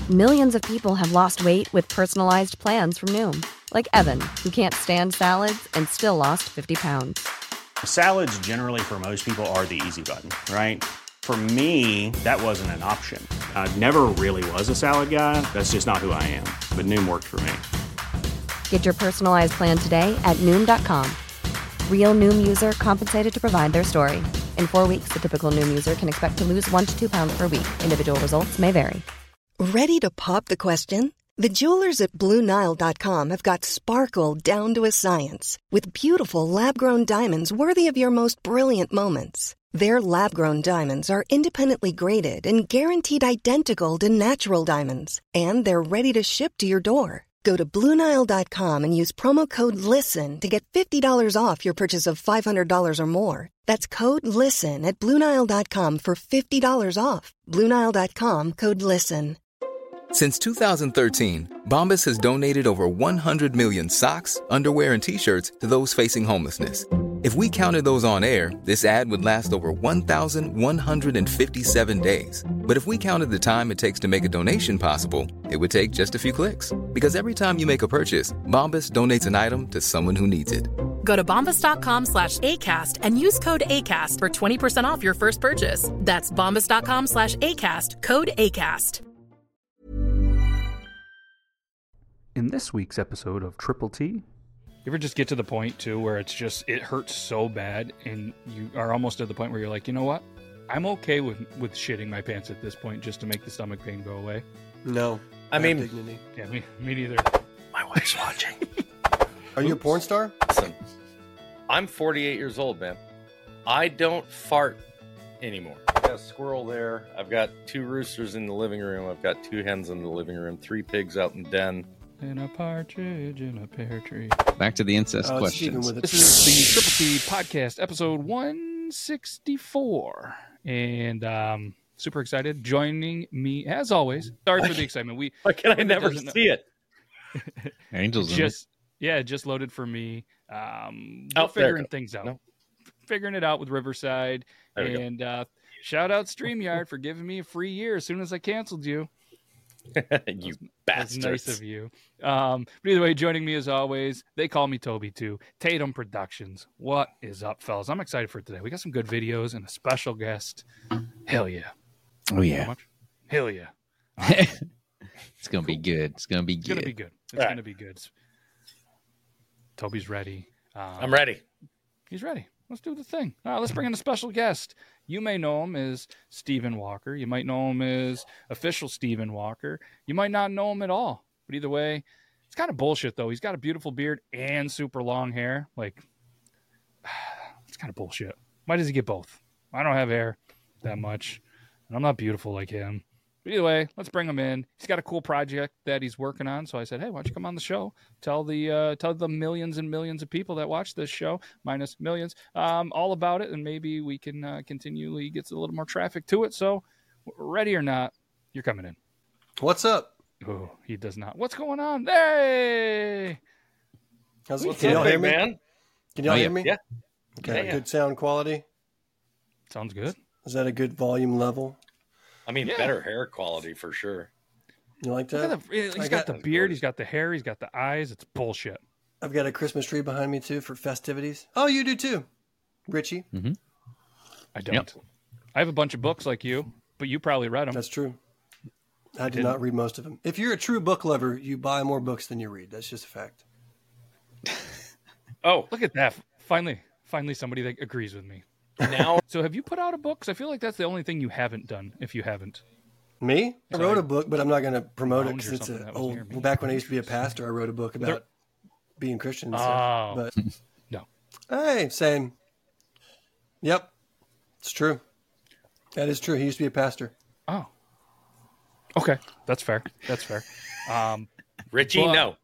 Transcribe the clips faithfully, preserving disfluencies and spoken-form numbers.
Millions of people have lost weight with personalized plans from Noom. Like Evan, who can't stand salads and still lost fifty pounds. Salads generally for most people are the easy button, right? For me, that wasn't an option. I never really was a salad guy. That's just not who I am. But Noom worked for me. Get your personalized plan today at Noom dot com. Real Noom user compensated to provide their story. In four weeks, the typical Noom user can expect to lose one to two pounds per week. Individual results may vary. Ready to pop the question? The jewelers at Blue Nile dot com have got sparkle down to a science with beautiful lab-grown diamonds worthy of your most brilliant moments. Their lab-grown diamonds are independently graded and guaranteed identical to natural diamonds, and they're ready to ship to your door. Go to Blue Nile dot com and use promo code LISTEN to get fifty dollars off your purchase of five hundred dollars or more. That's code LISTEN at Blue Nile dot com for fifty dollars off. Blue Nile dot com, code LISTEN. Since two thousand thirteen, Bombas has donated over one hundred million socks, underwear, and T-shirts to those facing homelessness. If we counted those on air, this ad would last over one thousand one hundred fifty-seven days. But if we counted the time it takes to make a donation possible, it would take just a few clicks. Because every time you make a purchase, Bombas donates an item to someone who needs it. Go to bombas dot com slash ACAST and use code ACAST for twenty percent off your first purchase. That's bombas dot com slash ACAST, code ACAST. In this week's episode of Triple T, You ever just get to the point, too, where it's just, it hurts so bad, and you are almost at the point where you're like, you know what? I'm okay with, with shitting my pants at this point just to make the stomach pain go away. No. I mean, dignity. Yeah, me, me neither. My wife's watching. Are you a porn star? Listen, I'm forty-eight years old, man. I don't fart anymore. I've got a squirrel there. I've got two roosters in the living room. I've got two hens in the living room. Three pigs out in the den. In a partridge in a pear tree. Back to the incest Oh, questions. Stephen with This is the Triple T Podcast, episode one sixty-four. And um, super excited. Joining me, as always. Sorry for the excitement. We Why can I never doesn't know- see it? Angels in just yeah, it just loaded for me. Um, we're Oh, there it figuring goes. things out. No. Figuring it out with Riverside. There we go. And uh, shout out StreamYard for giving me a free year as soon as I canceled you. You That's bastards. nice of you. Um, but either way, joining me as always, they call me Toby too. Tatum Productions. What is up, fellas? I'm excited for today. We got some good videos and a special guest. Hell yeah. Oh, How yeah. much? Hell yeah. It's going to be good. It's going to be It's gonna good. be good. It's All right. gonna be good. Toby's ready. Um, I'm ready. He's ready. Let's do the thing. All right, let's bring in a special guest. You may know him as Stephen Walker. You might know him as official Stephen Walker. You might not know him at all. But either way, it's kind of bullshit, though. He's got a beautiful beard and super long hair. Like, it's kind of bullshit. Why does he get both? I don't have hair that much, and I'm not beautiful like him. But either way, let's bring him in. He's got a cool project that he's working on. So I said, hey, why don't you come on the show? Tell the uh, tell the millions and millions of people that watch this show, minus millions, um, all about it. And maybe we can uh, continually get a little more traffic to it. So ready or not, you're coming in. What's up? Oh, he does not. What's going on? Hey! How's it? What's Can y'all up, hear big me? man? Can y'all Oh, hear yeah. me? Yeah. Okay. Yeah. Good sound quality. Sounds good. Is that a good volume level? I mean, Yeah. better hair quality for sure. You like Look that? at the, he's I got, got- the beard. He's got the hair. He's got the eyes. It's bullshit. I've got a Christmas tree behind me too for festivities. Oh, you do too, Richie. I don't. I have a bunch of books like you, but you probably read them. That's true. I did didn't. not read most of them. If you're a true book lover, you buy more books than you read. That's just a fact. Oh, Look at that. Finally, finally somebody that agrees with me. now So have you put out a book? 'Cause I feel like that's the only thing you haven't done, if you haven't. Me? I Sorry. wrote a book, but I'm not going to promote it Lounge because or it's something a that was old. near me. Well, back when I used to be a pastor, I wrote a book about There- being Christian. And Oh. stuff. But No. hey, same. Yep, it's true. That is true. He used to be a pastor. Oh. Okay. That's fair. That's fair. Um, Richie, Well, no.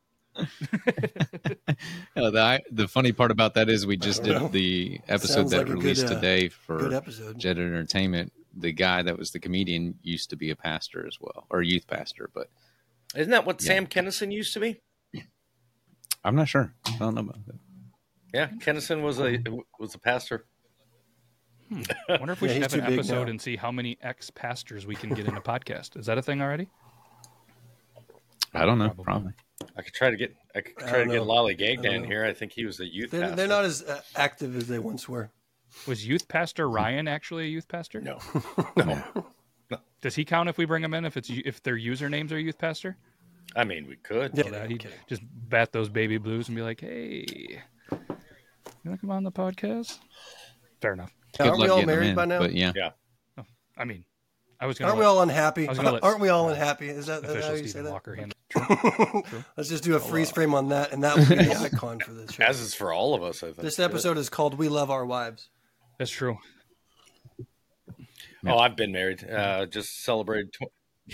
Oh, the, the funny part about that is we just don't know. did the episode Sounds that like a good, released uh, today Good for episode. Jet Entertainment. The guy that was the comedian used to be a pastor as well, or a youth pastor, but Isn't that what Yeah. Sam Kennison used to be? I'm not sure. I don't know about that. Yeah, Kennison was a was a pastor. I wonder if we Yeah, should he's have an too big episode now. and see how many ex-pastors we can get in a podcast. Is that a thing already? I don't know. Probably. Probably. I could try to get I could I try to don't get know. Lolly I Gag don't down know. here. I think he was a youth They're, pastor. they're not as uh, active as they once were. Was youth pastor Ryan actually a youth pastor? No. No. Does he count if we bring him in? If it's if their usernames are youth pastor? I mean, we could. Yeah, So that I'm he'd kidding. just bat those baby blues and be like, "Hey, you want to come on the podcast?" Fair enough. Good Aren't we luck all getting them married in, by now? But yeah. Yeah. I mean, I was going Aren't to we all unhappy? I was gonna let- Aren't we all unhappy? Is that, is that how official you say Stephen that? Walker handle. Let's just do a freeze frame on that, and that will be the icon for this show. As is for all of us, I think. This episode is called "We Love Our Wives." That's true. Oh, I've been married. Uh, just celebrated. Tw-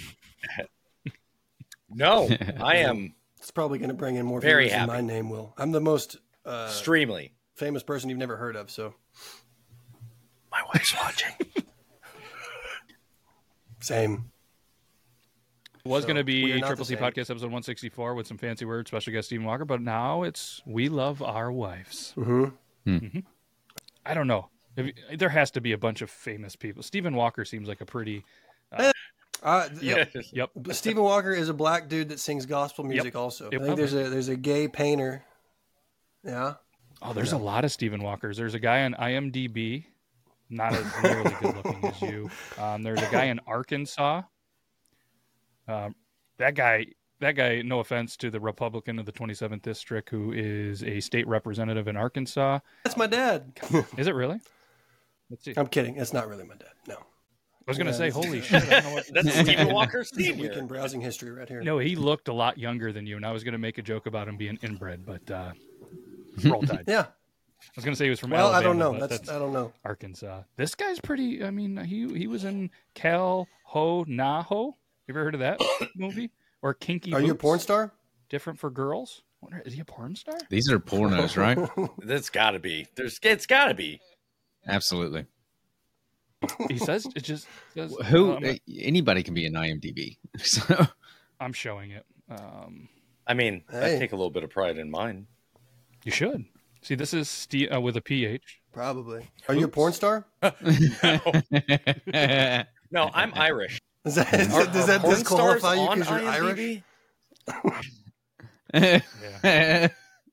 no, I am It's probably going to bring in more Very viewers than happy. my name will. I'm the most uh, extremely. famous person you've never heard of, so My wife's watching. same. It was So, going to we are be not Triple the T same. Podcast episode one sixty-four with some fancy words, special guest Stephen Walker, but now it's We Love Our Wives. Mm-hmm. Mhm. I don't know. If, there has to be a bunch of famous people. Stephen Walker seems like a pretty. Uh, yep. Yep. Stephen Walker is a black dude that sings gospel music. Also, Yep. I think there's a there's a gay painter. Yeah. Oh, there's a lot of Stephen Walkers. There's a guy on I M D B, not as nearly good looking as you. Um, there's a guy in Arkansas. Um, that guy, that guy. No offense to the Republican of the twenty-seventh district, who is a state representative in Arkansas. That's my dad. Is it really? Let's see. I I'm kidding. It's not really my dad. No. was gonna Yeah, say, that's- holy shit! I don't know what... That's Stephen Walker This is Senior. weekend browsing history right here. No, he looked a lot younger than you, and I was gonna make a joke about him being inbred, but uh, roll tide. Yeah. I was gonna say he was from Well, Alabama. I don't know. but That's, I don't know. Arkansas. This guy's pretty. I mean, he he was in Cal Ho Naho. You ever heard of that movie? Or Kinky Are you a Boots? porn star? Different for girls? Wonder, is he a porn star? These are pornos, right? That's got to be. There's. It's got to be. Absolutely. He says it just says. Who? um, Anybody can be an I M D B. So I'm showing it. Um, I mean, Hey. I take a little bit of pride in mine. you should see. This is Steve uh, with a P H. Probably. Are you a porn star? No, I'm Irish. Is that, is Are- that- does are that porn disqualify stars you on because you're I M D Irish? B?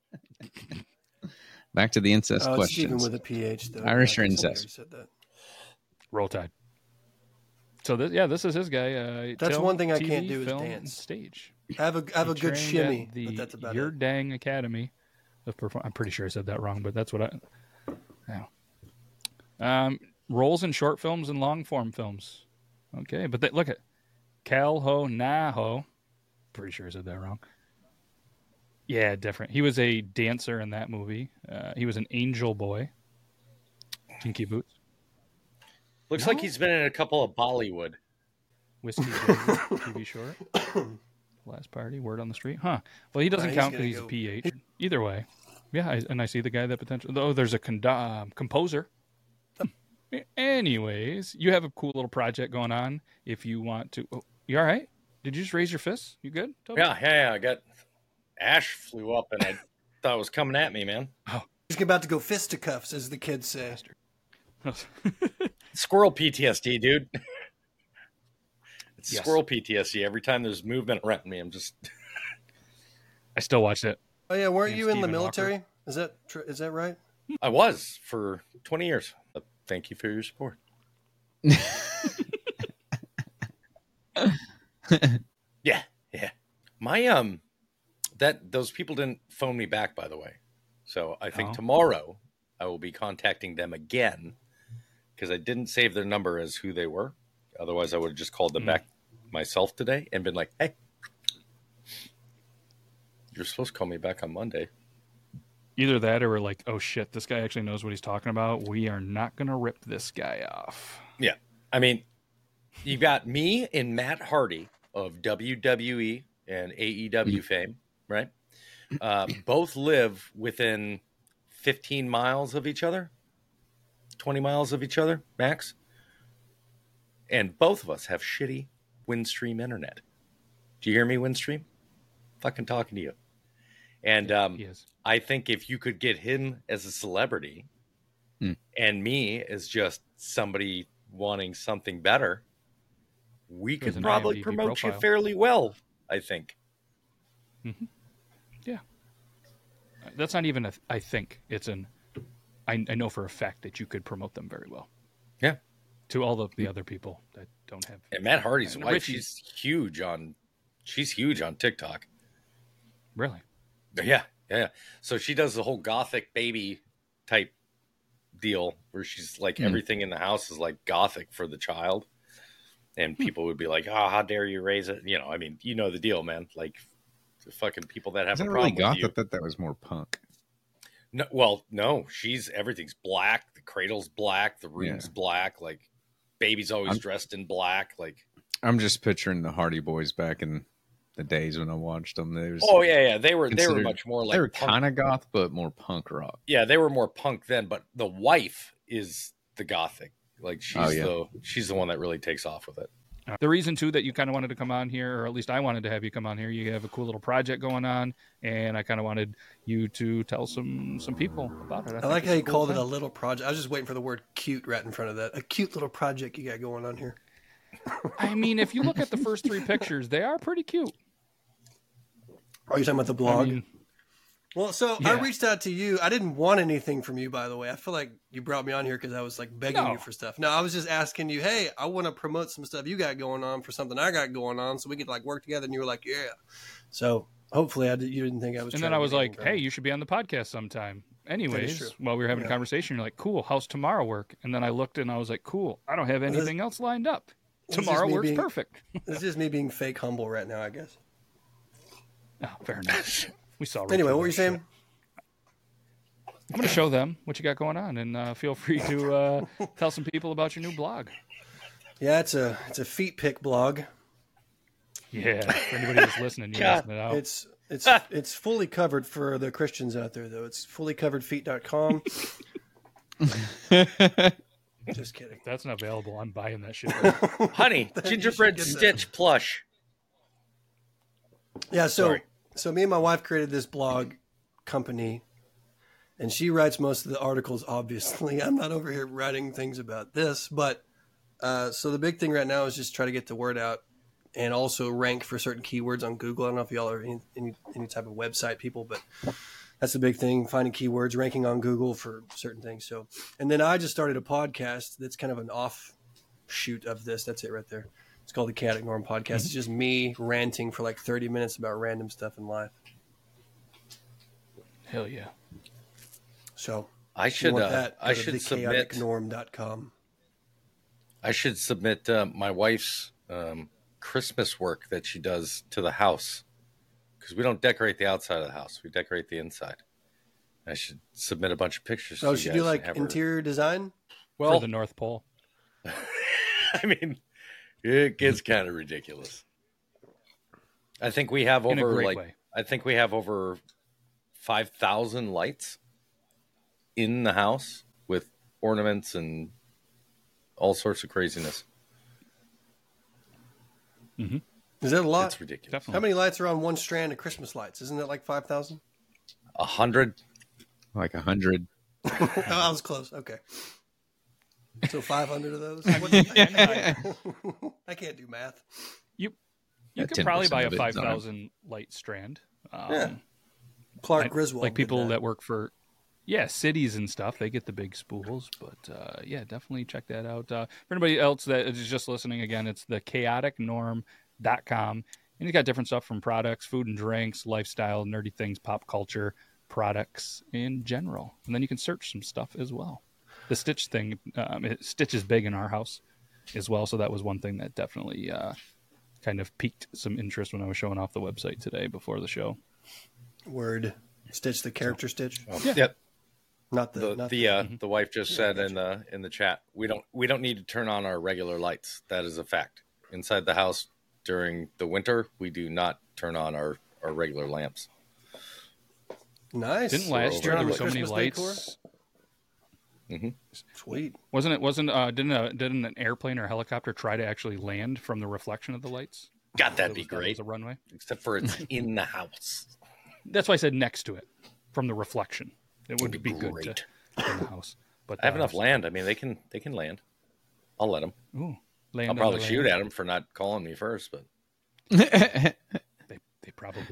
Back to the incest Oh, it's Stephen questions. with a P H, though. Irish or I think somebody incest? said that. Roll Tide. So this, yeah, this is his guy. Uh, That's film, one thing I T V, can't do is film, dance. and Stage. I have a, I have He a good trained shimmy, at the but that's about Your it. Dang Academy of Perform. I'm pretty sure I said that wrong, but that's what I. Yeah. Um, roles in short films and long form films. Okay, but they, look at Cal Ho Naho. Pretty sure I said that wrong. Yeah, different. He was a dancer in that movie. Uh, he was an angel boy. Kinky Boots. Looks No. like he's been in a couple of Bollywood. Whiskey Baby, T V short. Last Party, Word on the Street. Huh. Well, he doesn't he's count gonna because he's go- a P H. Either way. Yeah, I, and I see the guy that potential. Oh, there's a con- uh, composer. Anyways, you have a cool little project going on. If you want to. Oh, you all right? Did you just raise your fists? You good? Toby? Yeah, yeah, yeah. I got Ash flew up and I thought it was coming at me, man. He's about to go fisticuffs, as the kids say. Squirrel P T S D, dude. It's Yes. squirrel P T S D. Every time there's movement around me, I'm just. I still watched it. Oh yeah, weren't And you in the Stephen military? Walker. Is that tr- is that right? I was for twenty years. But thank you for your support. Yeah, yeah. My um, that those people didn't phone me back, by the way. So I think Oh. tomorrow I will be contacting them again because I didn't save their number as who they were. Otherwise, I would have just called them Mm. back myself today and been like, "Hey, you're supposed to call me back on Monday." Either that or we're like, oh shit, this guy actually knows what he's talking about. We are not going to rip this guy off. Yeah. I mean, you've got me and Matt Hardy of W W E and A E W fame, right? Uh, both live within fifteen miles of each other, twenty miles of each other, max. And both of us have shitty Windstream internet. Do you hear me, Windstream? Fucking talking to you. And um, He is. I think if you could get him as a celebrity Hmm. and me as just somebody wanting something better, we With could an probably I M D B promote you profile. fairly well, I think. Mm-hmm. Yeah. That's not even a, I think. It's an, I, I know for a fact that you could promote them very well. Yeah. To all of the other people that don't have. And Matt Hardy's and wife, Richie, she's huge on, she's huge on TikTok. Really? Yeah, yeah, yeah. So she does the whole gothic baby type deal where she's like, Mm. everything in the house is like gothic for the child. And people would be like, oh, how dare you raise it? You know, I mean, you know the deal, man. Like the fucking people that have Is a that problem really goth? with you. I thought that was more punk. No, well, no, she's everything's black. The cradle's black. The room's Yeah. black. Like baby's always I'm- dressed in black. Like, I'm just picturing the Hardy Boys back in the days when I watched them. They was oh yeah, yeah. They were they were considered- much more like they were punk. kind of goth, but more punk rock. Yeah, they were more punk then. But the wife is the gothic. Like she's Oh, yeah. the she's the one that really takes off with it. The reason too that you kind of wanted to come on here, or at least I wanted to have you come on here, you have a cool little project going on, and I kind of wanted you to tell some some people about it. I, think like it's how a you cool called it thing. a little project. I was just waiting for the word cute right in front of that. A cute little project you got going on here. I mean, if you look at the first three pictures, they are pretty cute. Are you talking about the blog? I mean, Well, so Yeah. I reached out to you. I didn't want anything from you, by the way. I feel like you brought me on here because I was like begging No. you for stuff. No, I was just asking you, hey, I want to promote some stuff you got going on for something I got going on, so we could like work together. And you were like, yeah. So hopefully, I did, you didn't think I was. and trying then I to was get like, anything hey, from you. you should be on the podcast sometime. Anyways, true. while we were having Yeah. a conversation, you're like, cool, how's tomorrow work? And then I looked and I was like, cool, I don't have this- anything else lined up. this is Tomorrow me works being- perfect. This is me being fake humble right now, I guess. Oh, fair enough. We saw. Anyway, Richard what were you last show. saying? I'm going to show them what you got going on, and uh, feel free to uh, tell some people about your new blog. Yeah, it's a it's a feet pick blog. Yeah, for anybody that's listening, you're God, missing it out. It's it's it's fully covered for the Christians out there, though. It's fully covered feet dot com. Just kidding. If that's not available, I'm buying that shit. Honey, You gingerbread should get that. stitch plush. Yeah, so Sorry. so me and my wife created this blog company, and she writes most of the articles. Obviously, I'm not over here writing things about this, but uh, so the big thing right now is just try to get the word out, and also rank for certain keywords on Google. I don't know if y'all are any any, any type of website people, but that's the big thing: finding keywords, ranking on Google for certain things. So, and then I just started a podcast that's kind of an offshoot of this. That's it right there. It's called the Chaotic Norm Podcast. It's just me ranting for like thirty minutes about random stuff in life. Hell yeah. So I if you should want uh, that, I go to should the submit chaotic norm dot com. I should submit uh, my wife's um, Christmas work that she does to the house, because we don't decorate the outside of the house; we decorate the inside. I should submit a bunch of pictures. So to she you do guys like and have her- interior design? For Well, the North Pole. I mean, it gets kind of ridiculous. I think we have In a over great like way. I think we have over five thousand lights in the house with ornaments and all sorts of craziness. Is that a lot? It's ridiculous. Definitely. How many lights are on one strand of Christmas lights? Isn't it like five thousand? A hundred. Like a hundred. Oh, I was close. Okay. So five hundred of those? What- I can't do math. You Yeah, you could probably ten percent buy a of it is five on. thousand light strand. Um, Yeah. Clark I- Griswold. like did people that. that. work for, yeah, cities and stuff. They get the big spools, but uh, yeah, definitely check that out. Uh, for anybody else that is just listening, again, it's the chaotic norm dot com, and you got different stuff from products, food and drinks, lifestyle, nerdy things, pop culture, products in general, and then you can search some stuff as well. The Stitch thing, um, it, Stitch is big in our house as well, so that was one thing that definitely uh, kind of piqued some interest when I was showing off the website today before the show. Word. Stitch the character stitch. Oh, Yeah. Yep. Not the, The not the uh, Mm-hmm. the wife just said in the in the chat, we don't we don't need to turn on our regular lights. That is a fact. Inside the house during the winter, we do not turn on our, our regular lamps. nice. Didn't last Turn year on there were the so many Christmas lights? decor? Sweet. Wasn't it? Wasn't uh? Didn't a, didn't an airplane or helicopter try to actually land from the reflection of the lights? God, that'd It be was- that great. was a runway. Except for it's in the house. That's why I said next to it, from the reflection. It would That'd be be good great. to, in the house. But I have uh, enough land. I mean, they can they can land. I'll let them. Ooh, land I'll on probably the shoot land. at them for not calling me first, but They they probably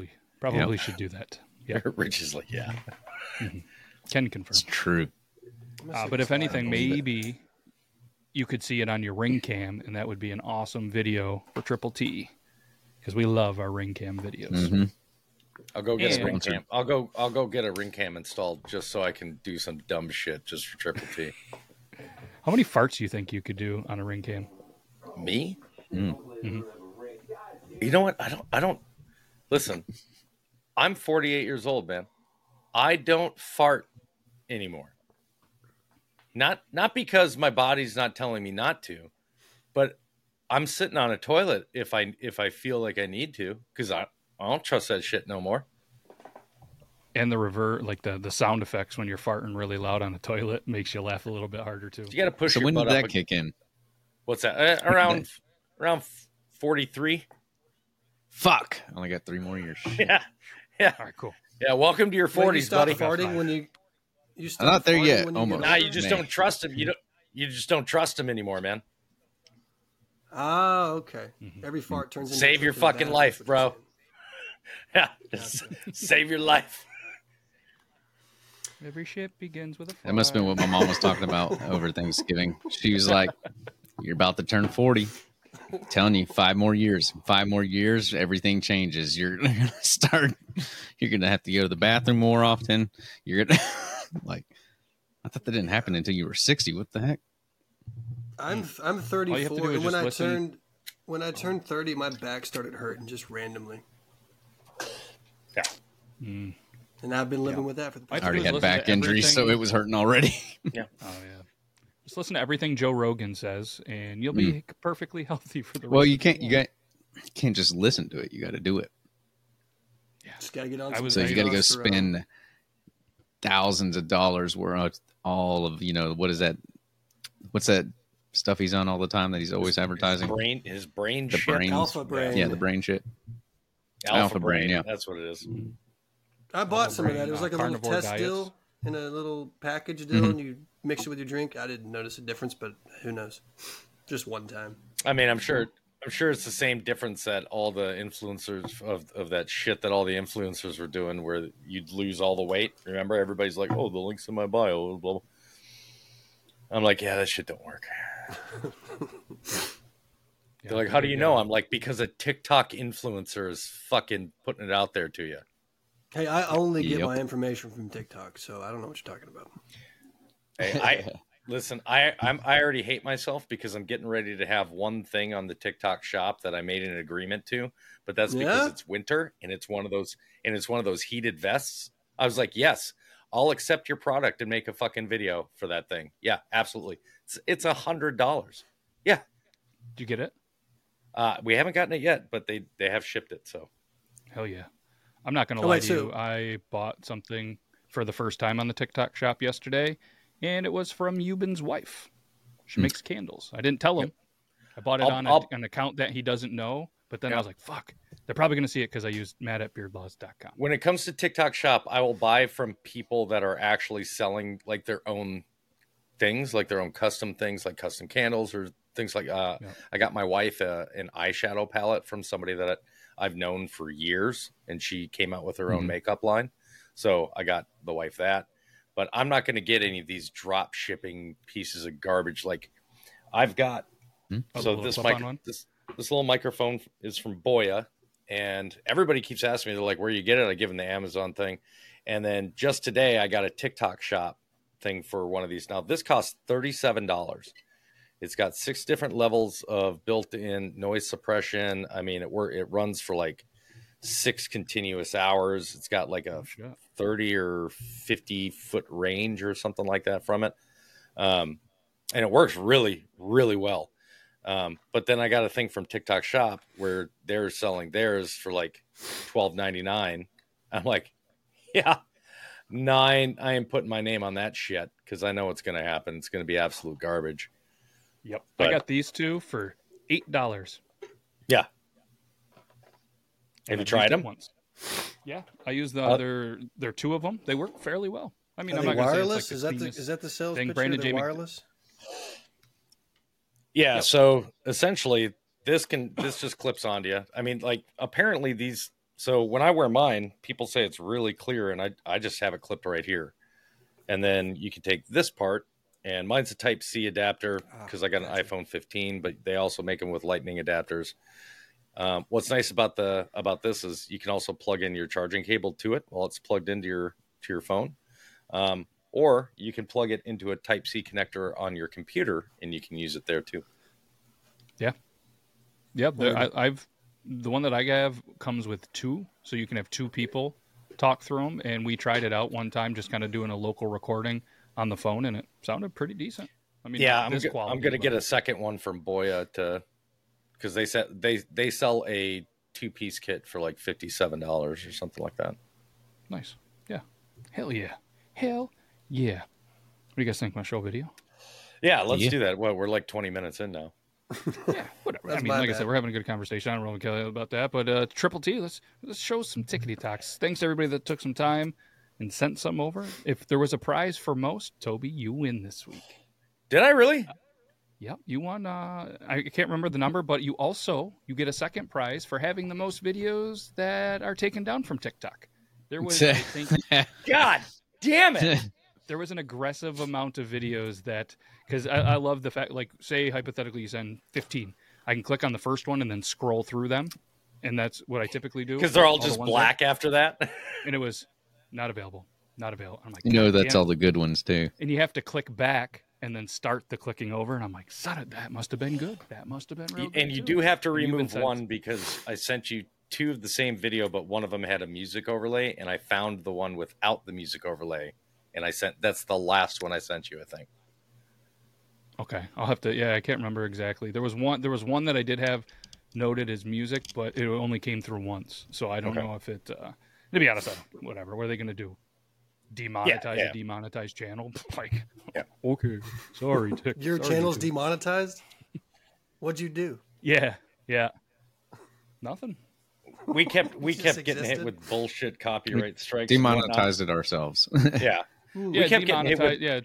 Probably You know? should do that. Yeah. Rich is like, yeah. Mm-hmm. Can confirm. It's true. Uh, but if anything, maybe you could see it on your ring cam, and that would be an awesome video for Triple T, because we love our ring cam videos. Mm-hmm. I'll go get And- a ring cam. I'll go. I'll go get a ring cam installed just so I can do some dumb shit just for Triple T. How many farts do you think you could do on a ring cam? Me? Mm. Mm-hmm. You know what? I don't. I don't. Listen, I'm forty-eight years old, man. I don't fart anymore. Not not because my body's not telling me not to, but I'm sitting on a toilet if I if I feel like I need to, because I, I don't trust that shit no more. And the revert, like the, the sound effects when you're farting really loud on the toilet, makes you laugh a little bit harder too. You got to push. So your when butt did that up kick in? What's that? Uh, around around forty-three. Fuck. I only got three more years. Yeah, yeah. All right, cool. Yeah, welcome to your When you forties, stop buddy. farting when you you I'm stop not there farting yet, when you almost. get Nah, older? you just Man. don't trust him. You don't. You just don't trust him anymore, man. Ah, okay. Mm-hmm. Every fart turns into Save your freaking fucking bath, life, that's what bro. you're saying. Yeah, just save your life. Every ship begins with a fart. That must have been what my mom was talking about over Thanksgiving. She was like, "You're about to turn forty. I'm telling you, five more years. Five more years, everything changes. You're gonna start. You're gonna have to go to the bathroom more often. You're gonna like. I thought that didn't happen until you were sixty. What the heck? I'm I'm All you have to thirty-four, do is and when just I listen. turned when I turned thirty, my back started hurting just randomly, Yeah. Mm. and I've been living with that for the I I past. already Just had listen back to injuries, so everything. it was hurting already." Oh yeah. Just listen to everything Joe Rogan says, and you'll be perfectly healthy for the. Well, rest you of can't. your You life. got. You can't just listen to it. You got to do it. Just gotta get on. I some was- So you got to go testosterone. spend thousands of dollars worth all of you know what is that? What's that stuff he's on all the time that he's always advertising? Brain, his brain, The shit. brain, Alpha brain. Yeah, the brain shit. Alpha, Alpha brain. brain, yeah. That's what it is. I bought some of that. It was uh, like a little carnivore test diets. deal in a little package deal, Mhm. and you mix it with your drink. I didn't notice a difference, but who knows? Just one time. I mean, I'm sure. I'm sure it's the same difference that all the influencers of of that shit that all the influencers were doing, where you'd lose all the weight. Remember, everybody's like, "Oh, the link's in my bio." Blah, blah. I'm like, "Yeah, that shit don't work." Yeah, They're like, "How do you yeah. know?" I'm like, "Because a TikTok influencer is fucking putting it out there to you." Hey, I only get Yep. my information from TikTok, so I don't know what you're talking about. Hey, I listen. I I'm I already hate myself because I'm getting ready to have one thing on the TikTok shop that I made an agreement to, but that's because Yeah? it's winter and it's one of those and it's one of those heated vests. I was like, yes, I'll accept your product and make a fucking video for that thing. Yeah, absolutely. It's it's a hundred dollars. Yeah, Did you get it? uh, we haven't gotten it yet, but they they have shipped it. So Hell yeah. I'm not going to Oh, lie wait, to so- you. I bought something for the first time on the TikTok shop yesterday, and it was from Euban's wife. She makes candles. I didn't tell him. I bought it I'll- on a, I'll- an account that he doesn't know, but then I Yeah. was like, fuck. They're probably going to see it because I used matt at beard laws dot com. when it comes to TikTok shop, I will buy from people that are actually selling like their own things, like their own custom things, like custom candles or things like. Uh, Yeah. I got my wife uh, an eyeshadow palette from somebody that I've known for years, and she came out with her own Mhm. makeup line. So I got the wife that, but I'm not going to get any of these drop shipping pieces of garbage. Like I've got. Hmm? A So little this clip-on mic, one? this this little microphone is from Boya, and everybody keeps asking me, they're like, "Where you get it?" I give them the Amazon thing, and then just today I got a TikTok shop thing for one of these. Now this costs thirty-seven dollars. It's got six different levels of built-in noise suppression. I mean, it work it runs for like six continuous hours. It's got like a Shit. thirty or fifty foot range or something like that from it. Um, and it works really, really well. Um, but then I got a thing from TikTok shop where they're selling theirs for like twelve ninety-nine. I'm like, yeah, nine. I am putting my name on that shit because I know what's going to happen. It's going to be absolute garbage. Yep. But- I got these two for eight dollars. Yeah. Have you tried them? Once. Yeah, I use the Uh, other. There are two of them. They work fairly well. I mean, Are I'm they not gonna say it's wireless? like the is that the cleanest is that the sales thing. pitch? Brandon They're J. Mc- wireless. Yeah. Yep. So essentially, this can this just clips onto you. I mean, like apparently these So when I wear mine, people say it's really clear, and I I just have it clipped right here. And then you can take this part, and mine's a Type C adapter because I got an iPhone fifteen, but they also make them with Lightning adapters. Um, what's nice about the about this is you can also plug in your charging cable to it while it's plugged into your to your phone, um, or you can plug it into a Type C connector on your computer, and you can use it there too. Yeah, yep. Yeah, I, I've the one that I have comes with two, so you can have two people talk through them. And we tried it out one time, just kind of doing a local recording on the phone, and it sounded pretty decent. I mean, yeah, I'm, go- quality, I'm going to but... get a second one from Boya to because they said they they sell a two piece kit for like fifty-seven dollars or something like that. Nice. Yeah. Hell yeah. Hell yeah. What do you guys think? My show video? Yeah, let's yeah. do that. Well, we're like twenty minutes in now. Yeah, whatever. I mean, like bad. I said, we're having a good conversation. I don't really care about that. But uh, Triple T, let's let's show some tickety talks. Thanks to everybody that took some time and sent some over. If there was a prize for most, Toby, you win this week. Did I really? Uh, yep, you won. Uh, I can't remember the number, but you also you get a second prize for having the most videos that are taken down from TikTok. There was, I think, God damn it. There was an aggressive amount of videos that, because I, I love the fact, like, say, hypothetically, you send fifteen. I can click on the first one and then scroll through them. And that's what I typically do. Because they're all, all just the black there. After that. And it was not available. Not available. I'm like, you know, that's all the good ones, too. And you have to click back and then start the clicking over. And I'm like, son of that must have been good. That must have been real And good you too. do have to and remove one because I sent you two of the same video, but one of them had a music overlay. And I found the one without the music overlay. And I sent, that's the last one I sent you, I think. Okay. I'll have to, yeah, I can't remember exactly. There was one, there was one that I did have noted as music, but it only came through once. So I don't okay. know if it, uh, to be honest, I don't, whatever. What are they going to do? Demonetize yeah, yeah. a demonetized channel? Like, yeah. okay. Sorry. Tick. Your Sorry, channel's Tick. demonetized? What'd you do? Yeah. Yeah. Nothing. We kept, we kept existed? getting hit with bullshit copyright strikes. Demonetized it ourselves. Yeah. We yeah, kept getting hit with, yeah.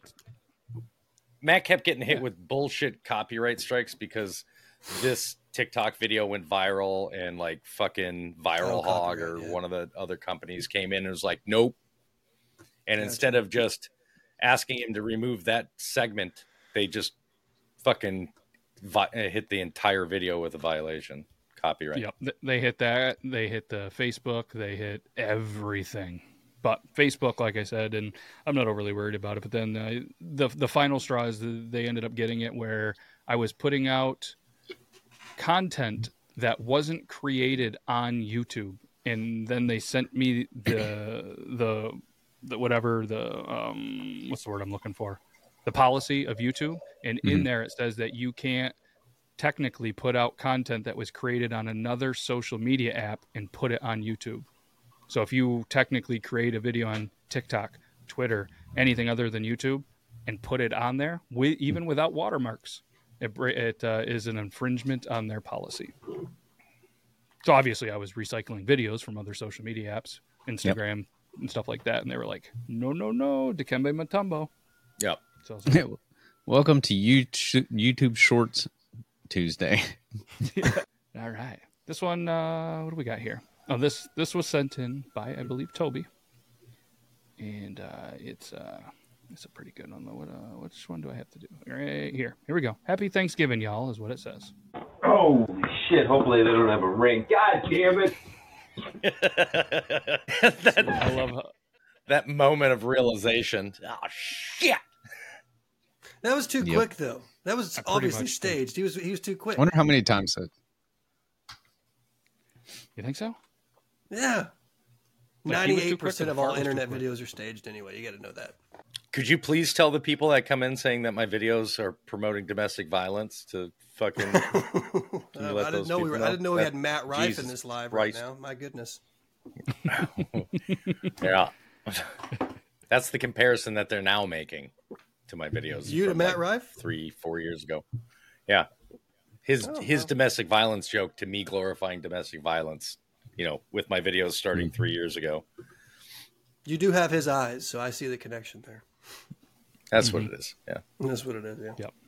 Matt kept getting hit yeah. with bullshit copyright strikes because this TikTok video went viral and like fucking Viral oh, Hog or yeah. one of the other companies came in and was like, nope. And yeah, instead of just asking him to remove that segment, they just fucking vi- hit the entire video with a violation copyright. Yep. They hit that. They hit the Facebook. They hit everything. But Facebook, like I said, and I'm not overly worried about it. But then uh, the the final straw is the, they ended up getting it where I was putting out content that wasn't created on YouTube, and then they sent me the the, the whatever the um, what's the word I'm looking for, the policy of YouTube, and mm-hmm. in there it says that you can't technically put out content that was created on another social media app and put it on YouTube. So if you technically create a video on TikTok, Twitter, anything other than YouTube, and put it on there, with, even without watermarks, it, it uh, is an infringement on their policy. So obviously I was recycling videos from other social media apps, Instagram, yep. and stuff like that. And they were like, no, no, no, Dikembe Mutombo. Yep. So like, welcome to YouTube, YouTube Shorts Tuesday. Yeah. All right. This one, uh, what do we got here? Oh, this this was sent in by, I believe, Toby, and uh, it's uh, it's a pretty good one. What uh, which one do I have to do? Right here, here we go. Happy Thanksgiving, y'all, is what it says. Holy shit! Hopefully they don't have a ring. God damn it! that, I love how... that moment of realization. Oh shit! That was too yep. quick, though. That was obviously staged. He was he was too quick. I wonder how many times that. You think so? Yeah. ninety-eight percent of all internet videos are staged anyway. You got to know that. Could you please tell the people that come in saying that my videos are promoting domestic violence to fucking... uh, I, didn't know we were, know? I didn't know we that, had Matt Rife Jesus in this live Christ. right now. My goodness. Yeah. That's the comparison that they're now making to my videos. You to Matt like Rife? Three, four years ago. Yeah. His oh, his wow. domestic violence joke to me glorifying domestic violence. You know, with my videos starting three years ago. You do have his eyes, so I see the connection there. That's mm-hmm. what it is, yeah. That's what it is, yeah. Yep.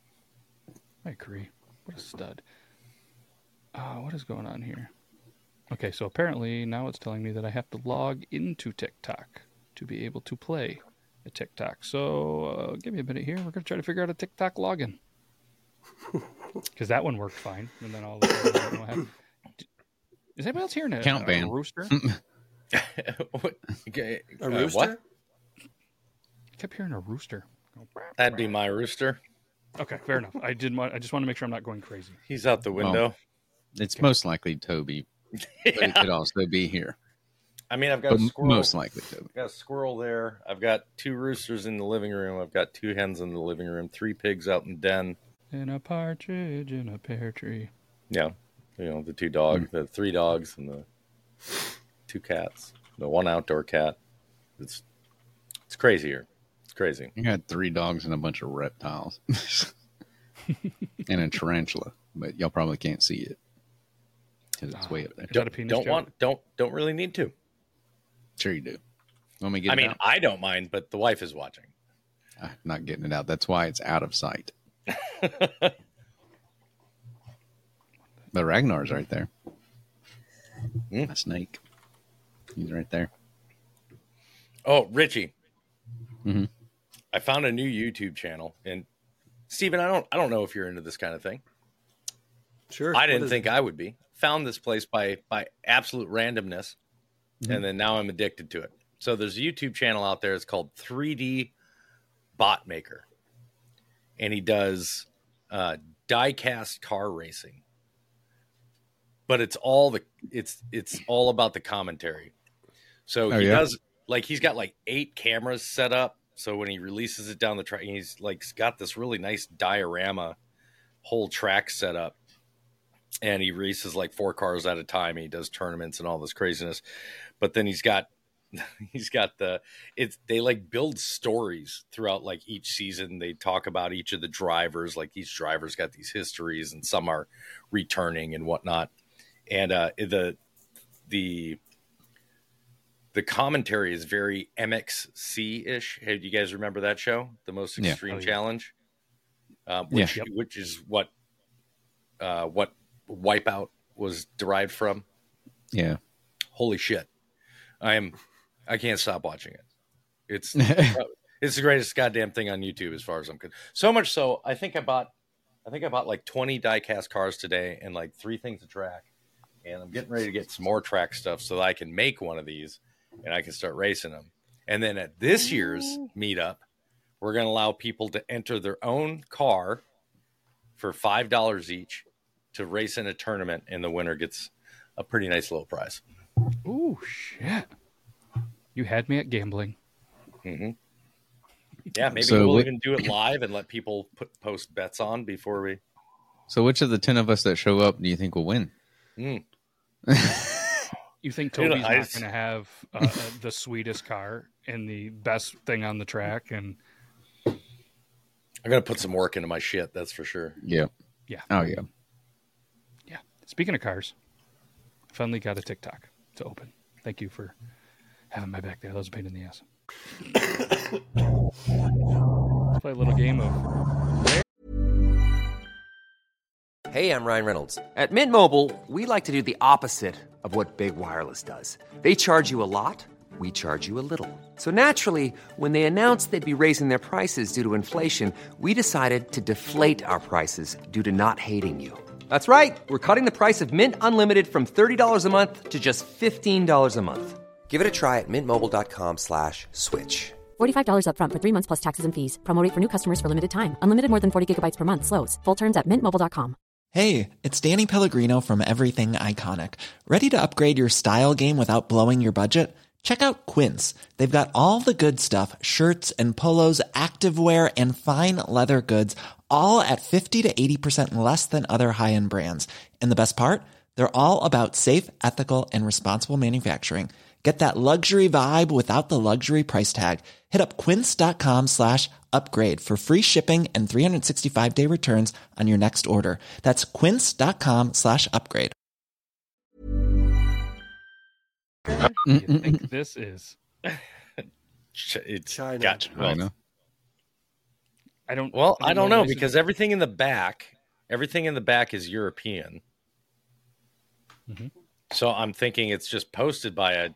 I agree. What a stud. Uh, what is going on here? Okay, so apparently now it's telling me that I have to log into TikTok to be able to play a TikTok. So uh, give me a minute here. We're going to try to figure out a TikTok login. Because that one worked fine. And then all of a sudden, I don't know what happened. Is anybody else hearing a, Count a, ban. a rooster? what? Okay, A uh, rooster? what? I kept hearing a rooster. That'd be my rooster. Okay, fair enough. I did. Want, I just want to make sure I'm not going crazy. He's out the window. Well, it's most likely Toby, but it could also be here. I mean, I've got But a squirrel. most likely Toby. I've got a squirrel there. I've got two roosters in the living room. I've got two hens in the living room. Three pigs out in the den. And a partridge in a pear tree. Yeah, you know the two dogs, the three dogs, and the two cats. The one outdoor cat. It's it's crazy here. It's crazy. I got three dogs and a bunch of reptiles and a tarantula, but y'all probably can't see it because it's way up there. Is that a penis Don't joke? want. Don't don't really need to. Sure you do. Want me to get I it mean, out? I don't mind, but the wife is watching. I'm not getting it out. That's why it's out of sight. But Ragnar's right there. Hmm? A snake. He's right there. Oh, Richie. Mhm. I found a new YouTube channel, and Steven, I don't I don't know if you're into this kind of thing. Sure. I What didn't is think it? I would be. Found this place by by absolute randomness, Mm-hmm. and then now I'm addicted to it. So there's a YouTube channel out there. It's called three D Bot Maker, and he does uh, die-cast car racing. But it's all the it's it's all about the commentary. So Oh, he yeah? does like he's got like eight cameras set up. So when he releases it down the track, he's like got this really nice diorama whole track set up. And he races like four cars at a time. He does tournaments and all this craziness. But then he's got he's got the it's they like build stories throughout like each season. They talk about each of the drivers, like each driver's got these histories and some are returning and whatnot. And uh the the the commentary is very M X C-ish. Hey, do you guys remember that show? The Most Yeah. Extreme Oh, yeah. Challenge? Uh, which Yeah. which is what uh what Wipeout was derived from. Yeah. Holy shit. I am I can't stop watching it. It's it's the greatest goddamn thing on YouTube as far as I'm concerned. So much so I think I bought I think I bought like twenty die-cast cars today and like three things to track. And I'm getting ready to get some more track stuff so that I can make one of these and I can start racing them. And then at this year's meetup, we're going to allow people to enter their own car for five dollars each to race in a tournament, and the winner gets a pretty nice little prize. Ooh, shit. You had me at gambling. Mm-hmm. Yeah, maybe So we'll wh- even do it live and let people put post bets on before we. So which of the ten of us that show up do you think will win? Mm. You think You know, Toby's I not just- going to have uh, the sweetest car and the best thing on the track? And I'm going to put some work into my shit, that's for sure. Yeah. yeah, Oh, yeah. yeah. Speaking of cars, I finally got a TikTok to open. Thank you for having my back there. That was a pain in the ass. Let's play a little game of Hey, I'm Ryan Reynolds. At Mint Mobile, we like to do the opposite of what Big Wireless does. They charge you a lot, we charge you a little. So naturally, when they announced they'd be raising their prices due to inflation, we decided to deflate our prices due to not hating you. That's right. We're cutting the price of Mint Unlimited from thirty dollars a month to just fifteen dollars a month. Give it a try at mintmobile.com slash switch. forty-five dollars up front for three months plus taxes and fees. Promo rate for new customers for limited time. Unlimited more than forty gigabytes per month. Slows full terms at mint mobile dot com. Hey, it's Danny Pellegrino from Everything Iconic. Ready to upgrade your style game without blowing your budget? Check out Quince. They've got all the good stuff, shirts and polos, activewear, and fine leather goods, all at fifty to eighty percent less than other high-end brands. And the best part? They're all about safe, ethical, and responsible manufacturing. Get that luxury vibe without the luxury price tag. Hit up quince.com slash upgrade for free shipping and three sixty-five day returns on your next order. That's quince.com slash upgrade. what do you think this is? It's China. got well, I know. I don't. well, I don't know what this is. because everything in the back, everything in the back is European. Mhm. So I'm thinking it's just posted by a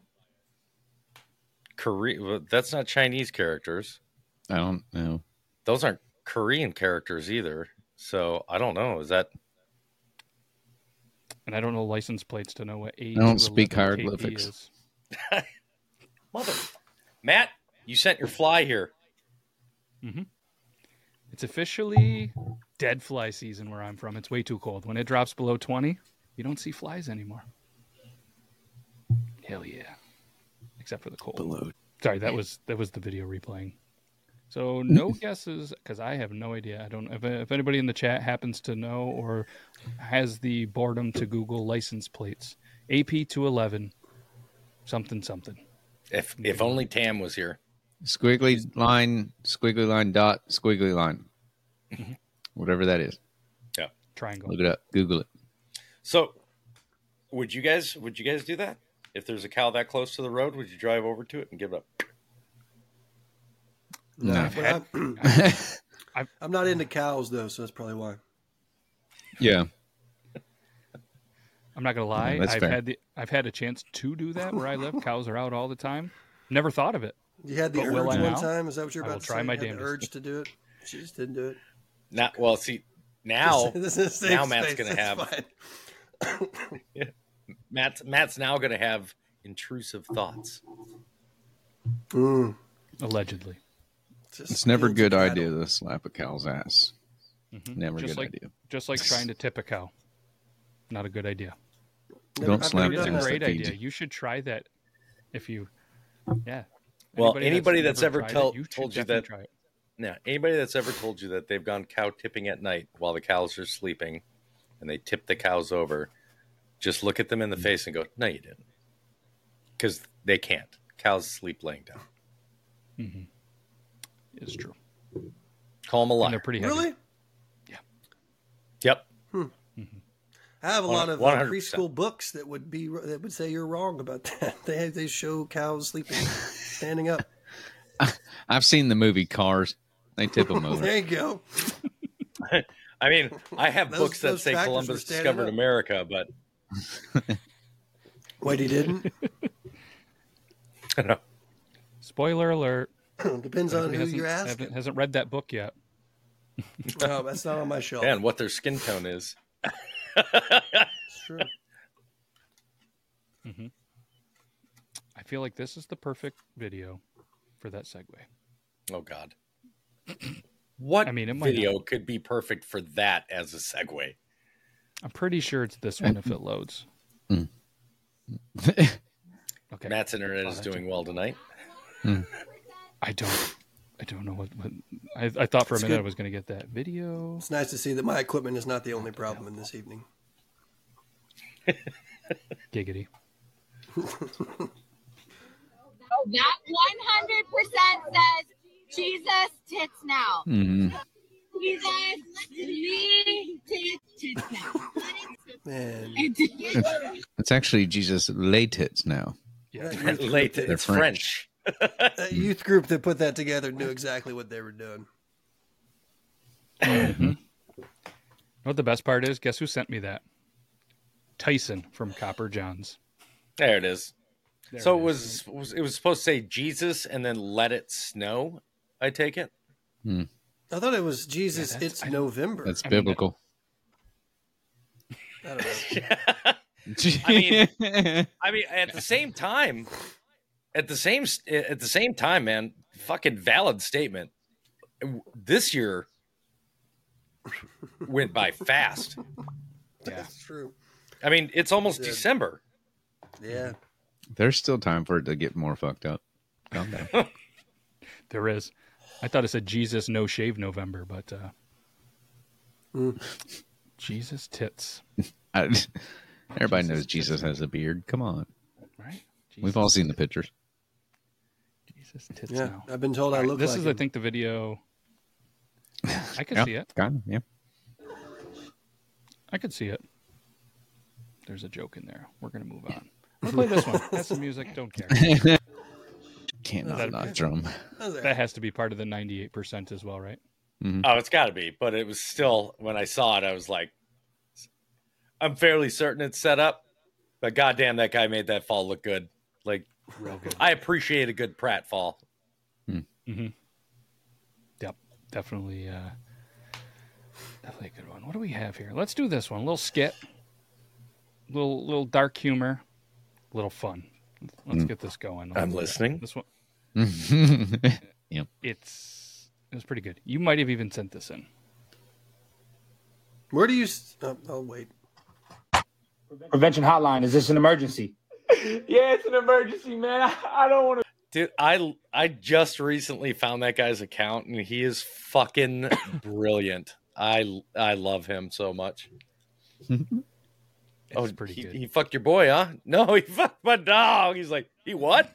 Korean. That's not Chinese characters. I don't know. Those aren't Korean characters either. So I don't know. Is that? And I don't know license plates to know what A. I don't speak hieroglyphics. Is. Mother, Matt, you sent your fly here. Mm-hmm. It's officially dead fly season where I'm from. It's way too cold. When it drops below twenty, you don't see flies anymore. Hell yeah. Except for the cold. Below. Sorry, that was that was the video replaying. So no guesses, because I have no idea. I don't. If, if anybody in the chat happens to know or has the boredom to Google license plates, A P two eleven, something something. If if only Tam was here. Squiggly line, squiggly line, dot, squiggly line. Mm-hmm. Whatever that is. Yeah. Triangle. Look it up. Google it. So, would you guys would you guys do that? If there's a cow that close to the road, would you drive over to it and give it up? No. No, but I'm, I'm, I'm not into cows though, so that's probably why. Yeah. I'm not gonna lie. Yeah, that's I've fair. had the I've had a chance to do that where I live. Cows are out all the time. Never thought of it. You had the But urge will I one now? time. Is that what you're I about will to try say? my You had the damnedest. urge to do it. She just didn't do it. Not well. See now. This is a safe now Matt's space, going to that's have. fine. Yeah. Matt's Matt's now going to have intrusive thoughts. Mm. Allegedly. Just It's never a fields of good cattle. idea to slap a cow's ass. Mm-hmm. Never a just good like, idea. Just like trying to tip a cow. Not a good idea. Never- Don't I've slap never It's done a things that. great that feed idea. you. You should try that if you, yeah. Well, anybody that's never ever tried tell- it, you should told you definitely that- try it. Now, anybody that's ever told you that they've gone cow tipping at night while the cows are sleeping, and they tip the cows over, just look at them in the face and go, "No, you didn't," because they can't. Cows sleep laying down. Mm-hmm. It's true. Call them a And liar. they're pretty heavy. Really? Yep. I have a lot of uh, one hundred percent. preschool books that would be that would say you're wrong about that. They they show cows sleeping, standing up. I've seen the movie Cars. They tip them over. There you go. I mean, I have Those- books that those say tractors were Columbus standing discovered up. America, but Wait, he didn't. I don't know. Spoiler alert. Depends on Anybody who hasn't, you're haven't- asking. hasn't read that book yet. No, that's not on my shelf. And what their skin tone is. It's true. Mm-hmm. I feel like this is the perfect video for that segue. Oh God. What I mean, it might video not. could be perfect for that as a segue? I'm pretty sure it's this one if it loads. Mm. Okay. Matt's internet Oh, is that doing took- well tonight. I don't. I don't know what. what I, I thought for a It's minute good. I was going to get that video. It's nice to see that my equipment is not the only problem in this evening. Giggity. Oh, that one hundred percent says Jesus tits now. Mhm. Jesus me tits tits now. Man, It's, it's actually Jesus lay tits now. Yeah. that youth, Late, group it's They're French. that, that youth group that put that together knew exactly what they were doing. Mm-hmm. You know what the best part is? Guess who sent me that? Tyson from Copper Johns. There it is. There so it it was, was it was supposed to say Jesus and then let it snow. I take it. Hmm. I thought it was Jesus. Yeah, that's- it's I- November. That's I mean, biblical. I don't know. I mean, I mean, at the same time, at the same at the same time, man, fucking valid statement. This year went by fast. That's true. I mean, it's almost It did. December. Yeah. There's still time for it to get more fucked up. Calm down. There is. I thought it said Jesus no shave November, but uh, Mm. Jesus tits. I, everybody Jesus knows Jesus has a beard. Come on. Right? Jesus, We've all seen the pictures. Jesus tits Yeah. now. I've been told I All right, look this like is, him. I think, the video. I could yeah, see it. Kind of, yeah. I could see it. There's a joke in there. We're going to move on. I'm going to play this one. That's some music. Don't care. Can't not, That- not drum. How's that? That has to be part of the ninety-eight percent as well, right? Mhm. Oh, it's got to be. But it was still, when I saw it, I was like, I'm fairly certain it's set up. But goddamn, that guy made that fall look good. Like, real good. I appreciate a good Pratt fall. Hmm. Mm-hmm. Yep, definitely, uh, definitely a good one. What do we have here? Let's do this one. A little skit, little little dark humor, a little fun. Let's Mm. get this going. I'm listening. This one, yep. it's it was pretty good. You might have even sent this in. Where do you? s- Oh, oh wait. Prevention hotline. Is this an emergency? Yeah, it's an emergency, man. I, I don't want to. Dude, I I just recently found that guy's account, and he is fucking brilliant. I I love him so much. Oh, pretty he, good. he fucked your boy, huh? No, he fucked my dog. He's like, he what?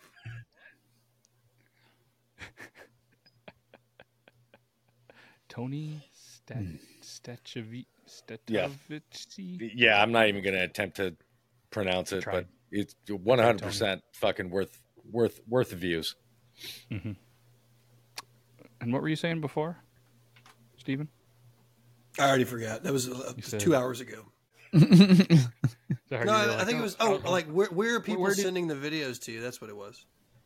Tony Stat Stachovi Yeah. Statovici. Yeah, I'm not even gonna attempt to pronounce it, Try. but it's one hundred percent fucking worth worth worth the views. Mm-hmm. And what were you saying before, Steven? I already forgot. That was uh, You said- two hours ago. Sorry, No, you were I, I like, think it was. Oh, like where, where are people where did- sending the videos to you? That's what it was.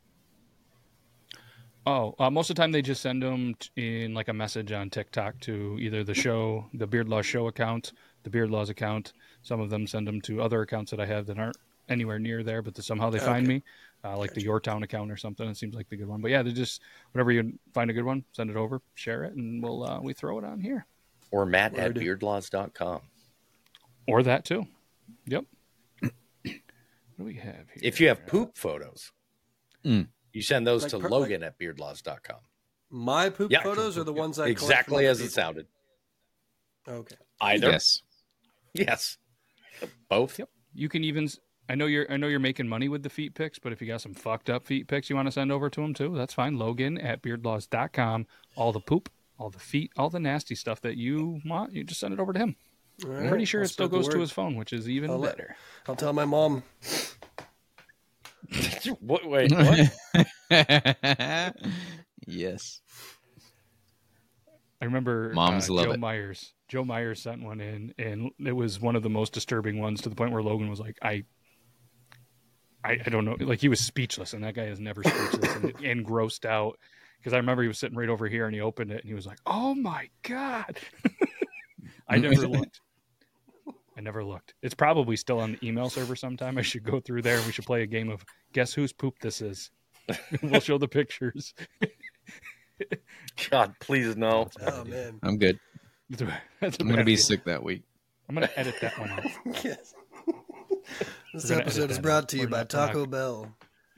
Oh, uh, most of the time they just send them t- in like a message on TikTok to either the show, the Beard Laws show account, the Beard Laws account. Some of them send them to other accounts that I have that aren't anywhere near there, but the, somehow they find Okay. me, uh, like the Your Town account or something. It seems like the good one. But yeah, they just whatever you find a good one, send it over, share it, and we'll uh, we throw it on here. Or Matt at Word. beard laws dot com. Or that too. Yep. What do we have here? If you have poop photos, Mm. you send those Like to per- Logan at beard laws dot com. My poop Yeah. photos are the ones I collect from Exactly other as it people? sounded. Okay. Either. Yes. Yes. Both. Yep. You can even. s- I know you're. I know you're making money with the feet pics, but if you got some fucked up feet pics you want to send over to him too, that's fine. Logan at beard laws dot com. All the poop, all the feet, all the nasty stuff that you want, you just send it over to him. All I'm right. pretty sure I'll it still spread the goes to word. his phone, which is even I'll let- better. I'll tell my mom. What, wait, what? Yes. I remember Moms uh, love Joe it. Myers. Joe Myers sent one in, and it was one of the most disturbing ones to the point where Logan was like, "I, I, I don't know." Like he was speechless, and that guy is never speechless and, and grossed out. Because I remember he was sitting right over here, and he opened it, and he was like, "Oh my god!" I never looked. I never looked. It's probably still on the email server sometime. I should go through there, and we should play a game of guess whose poop this is. We'll show the pictures. God, please no. Oh man. I'm good. That's a- that's a I'm going to bad be deal. sick that week. I'm gonna edit that one out. Yes. This We're gonna episode edit is that brought out. to you We're by not- we're not- Taco Bell.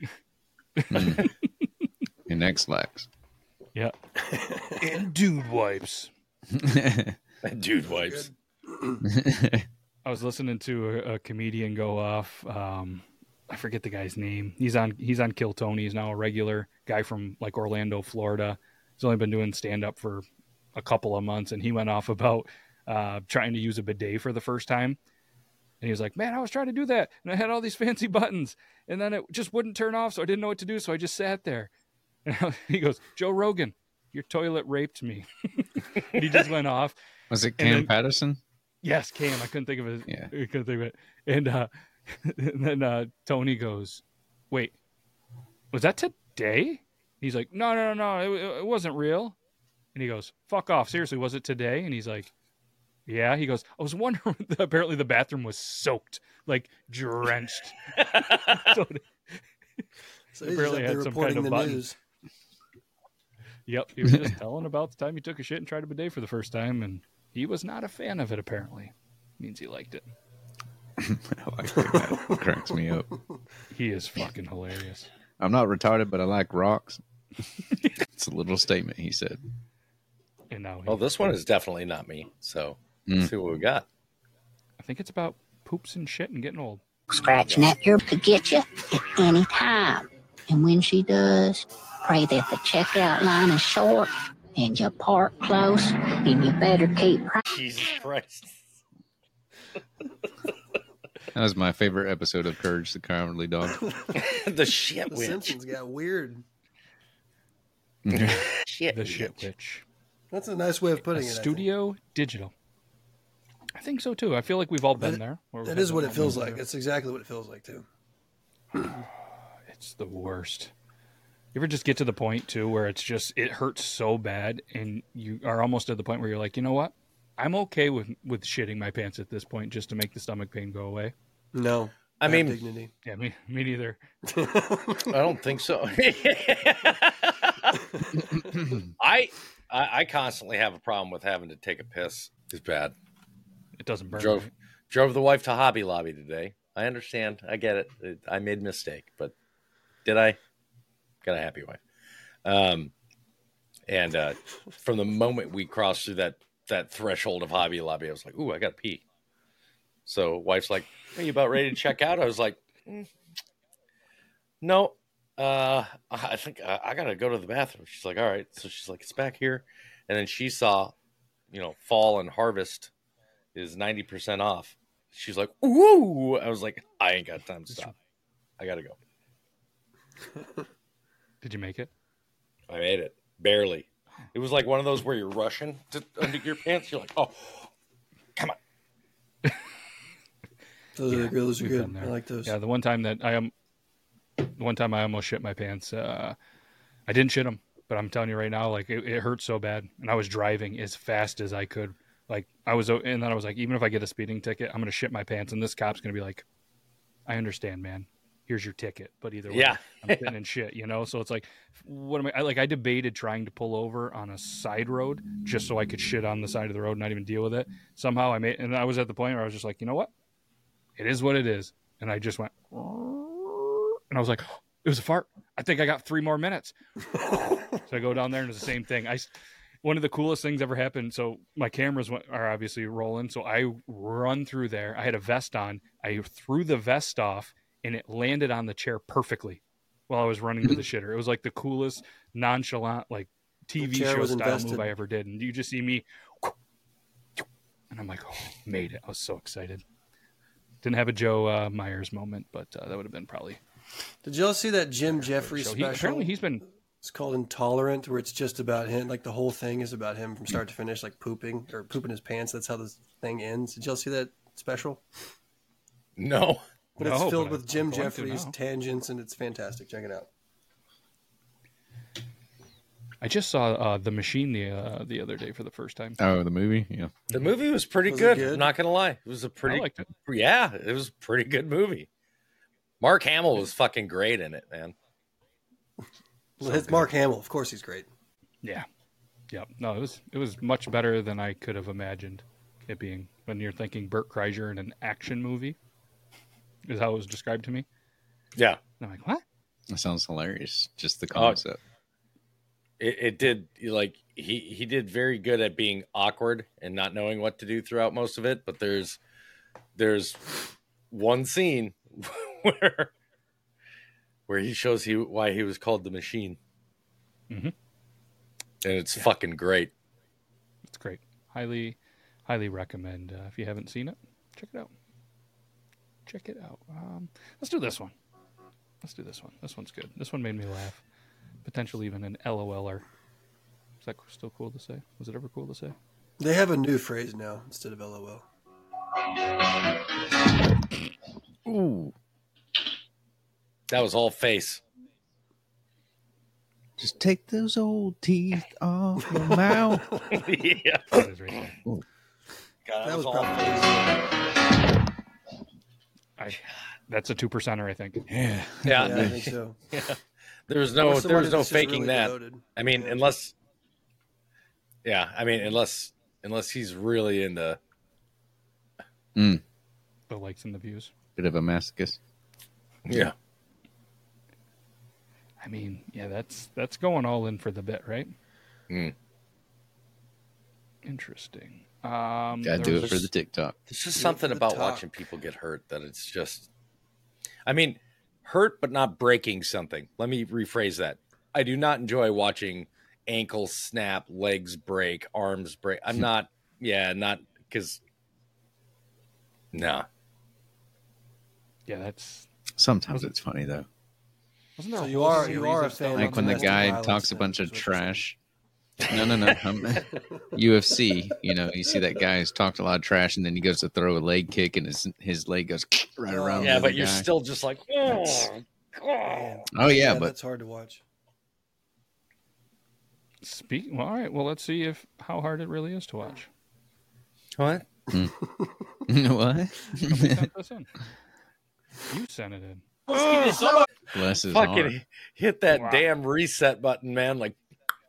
And X-Lax. Yeah. And dude wipes. Dude wipes. I was listening to a, a comedian go off. Um, I forget the guy's name. He's on he's on Kill Tony. He's now a regular guy from like Orlando, Florida. He's only been doing stand up for a couple of months, and he went off about uh, trying to use a bidet for the first time. And he was like, "Man, I was trying to do that, and I had all these fancy buttons, and then it just wouldn't turn off, so I didn't know what to do, so I just sat there." And he goes, "Joe Rogan, your toilet raped me." And he just went off. Was it And Cam then- Patterson? Yes, Cam. I couldn't think of it. Yeah. I couldn't think of it. And, uh, and then uh, Tony goes, "Wait, was that today?" He's like, "No, no, no, no. It, it wasn't real." And he goes, "Fuck off. Seriously, was it today?" And he's like, "Yeah." He goes, "I was wondering." Apparently, the bathroom was soaked, like drenched. So, So he's apparently up there had some reporting kind of the button. news. Yep, he was just telling about the time he took a shit and tried a bidet for the first time, and he was not a fan of it. Apparently, means he liked it. I like it. That cracks me up. He is fucking hilarious. I'm not retarded, but I like rocks. It's a little statement he said. And now, he, Well, this one is definitely not me. So let's Mm. see what we got. I think it's about poops and shit and getting old. Scratching at your to get you at any time. And when she does, pray that the checkout line is short and you park close and you better keep Jesus Christ. That was my favorite episode of Courage the Cowardly Dog. The shit The witch. Simpsons got weird. Shit The witch. shit witch. That's a nice way of putting A it. I think. Studio Digital. I think so too. I feel like we've all been That- there. where we've That had is what it moment feels where like. It's exactly what it feels like too. It's the worst. You ever just get to the point too where it's just it hurts so bad, and you are almost at the point where you're like, you know what? I'm okay with with shitting my pants at this point just to make the stomach pain go away. No, I have mean, dignity. Yeah, me me neither. I don't think so. I, I I constantly have a problem with having to take a piss. It's bad. It doesn't burn. Drove right? drove the wife to Hobby Lobby today. I understand. I get it. it. I made a mistake, but did I? Got a happy wife. Um, and uh, from the moment we crossed through that that threshold of Hobby Lobby, I was like, "Ooh, I got to pee." So wife's like, "Are you about ready to check out?" I was like, mm, "No, uh, I think I, I got to go to the bathroom." She's like, "All right." So she's like, "It's back here," and then she saw, you know, fall and harvest is ninety percent off. She's like, "Ooh!" I was like, "I ain't got time to stop. I got to go." Did you make it? I made it barely. It was like one of those where you're rushing to under your pants. You're like, "Oh, come on." Those Yeah, are those are we've good. been there. I like those. Yeah, the one time that I am, the one time I almost shit my pants. Uh, I didn't shit them, but I'm telling you right now, like it, it hurt so bad, and I was driving as fast as I could. Like I was, and then I was like, even if I get a speeding ticket, I'm gonna shit my pants, and this cop's gonna be like, "I understand, man. Here's your ticket." But either way, Yeah. I'm sitting in shit, you know. So it's like, what am I, I? Like I debated trying to pull over on a side road just so I could shit on the side of the road and not even deal with it. Somehow I made, and I was at the point where I was just like, you know what? It is what it is. And I just went, and I was like, it was a fart. I think I got three more minutes. So I go down there and it's the same thing. I, one of the coolest things ever happened. So my cameras went, are obviously rolling. So I run through there. I had a vest on. I threw the vest off and it landed on the chair perfectly while I was running to the shitter. It was like the coolest, nonchalant, like T V show style invested. move I ever did. And you just see me, and I'm like, oh, made it. I was so excited. Didn't have a Joe uh, Myers moment, but uh, that would have been probably. Did y'all see that Jim Jeffries So special? he, apparently he's been. It's called Intolerant, where it's just about him. Like the whole thing is about him from start to finish, like pooping or pooping his pants. That's how this thing ends. Did y'all see that special? No. But it's No, filled but with I'm Jim going to Jeffries now. tangents, and it's fantastic. Check it out. I just saw uh, The Machine the uh, the other day for the first time. Oh, the movie? Yeah. The movie was pretty Was it good. good? I'm not gonna lie. It was a pretty. I liked it. Yeah, it was a pretty good movie. Mark Hamill was fucking great in it, man. Well, it's Mark Hamill. Of course, he's great. Yeah. Yep. No, it was it was much better than I could have imagined it being. When you're thinking Burt Kreischer in an action movie, is how it was described to me. Yeah, And I'm like, what? That sounds hilarious. Just the Oh, concept. it, it did. Like he he did very good at being awkward and not knowing what to do throughout most of it. But there's there's one scene where where he shows he why he was called the Machine, Mhm. and it's fucking great. It's great. Highly, highly recommend. Uh, if you haven't seen it, check it out. Check it out. Um, let's do this one. Let's do this one. This one's good. This one made me laugh. Potentially even an LOLer. Is that still cool to say? Was it ever cool to say? They have a new phrase now instead of LOL. Ooh. That was all face. Just take those old teeth off your mouth. Yeah, That is right there. God, that, That was, was all probably- face. I, that's a two percenter, I think. Yeah. Yeah, Yeah, I think so. yeah. There was Or no there somebody was no that's just faking really that. devoted. I mean, Yeah. unless, yeah, I mean, unless unless he's really into. Mm. The likes and the views. Bit of a masochist. Yeah. I mean, yeah, that's that's going all in for the bit, right? Mm. Interesting. Um, Gotta there do it was- for the TikTok. There's just Do it something for the about talk. watching people get hurt that it's just. I mean, hurt but not breaking something. Let me rephrase that. I do not enjoy watching ankles snap, legs break, arms break. I'm not. Yeah, not because. Nah. Yeah, that's. Sometimes it's funny though. Wasn't there So a you whole are- series you are a of stuff fan on Like when the domestic guy violence talks a then, bunch of is what you're saying. trash No, no, no. I'm, U F C, you know, you see that guy who's talked a lot of trash, and then he goes to throw a leg kick, and his his leg goes right around. Yeah, the but you're guy. still just like, oh, oh yeah, yeah, but that's hard to watch. Speak. Well, all right. Well, let's see if how hard it really is to watch. What? Mm. What? Somebody sent this in. You sent it in. Bless his Fucking heart. hit that Wow. damn reset button, man. Like,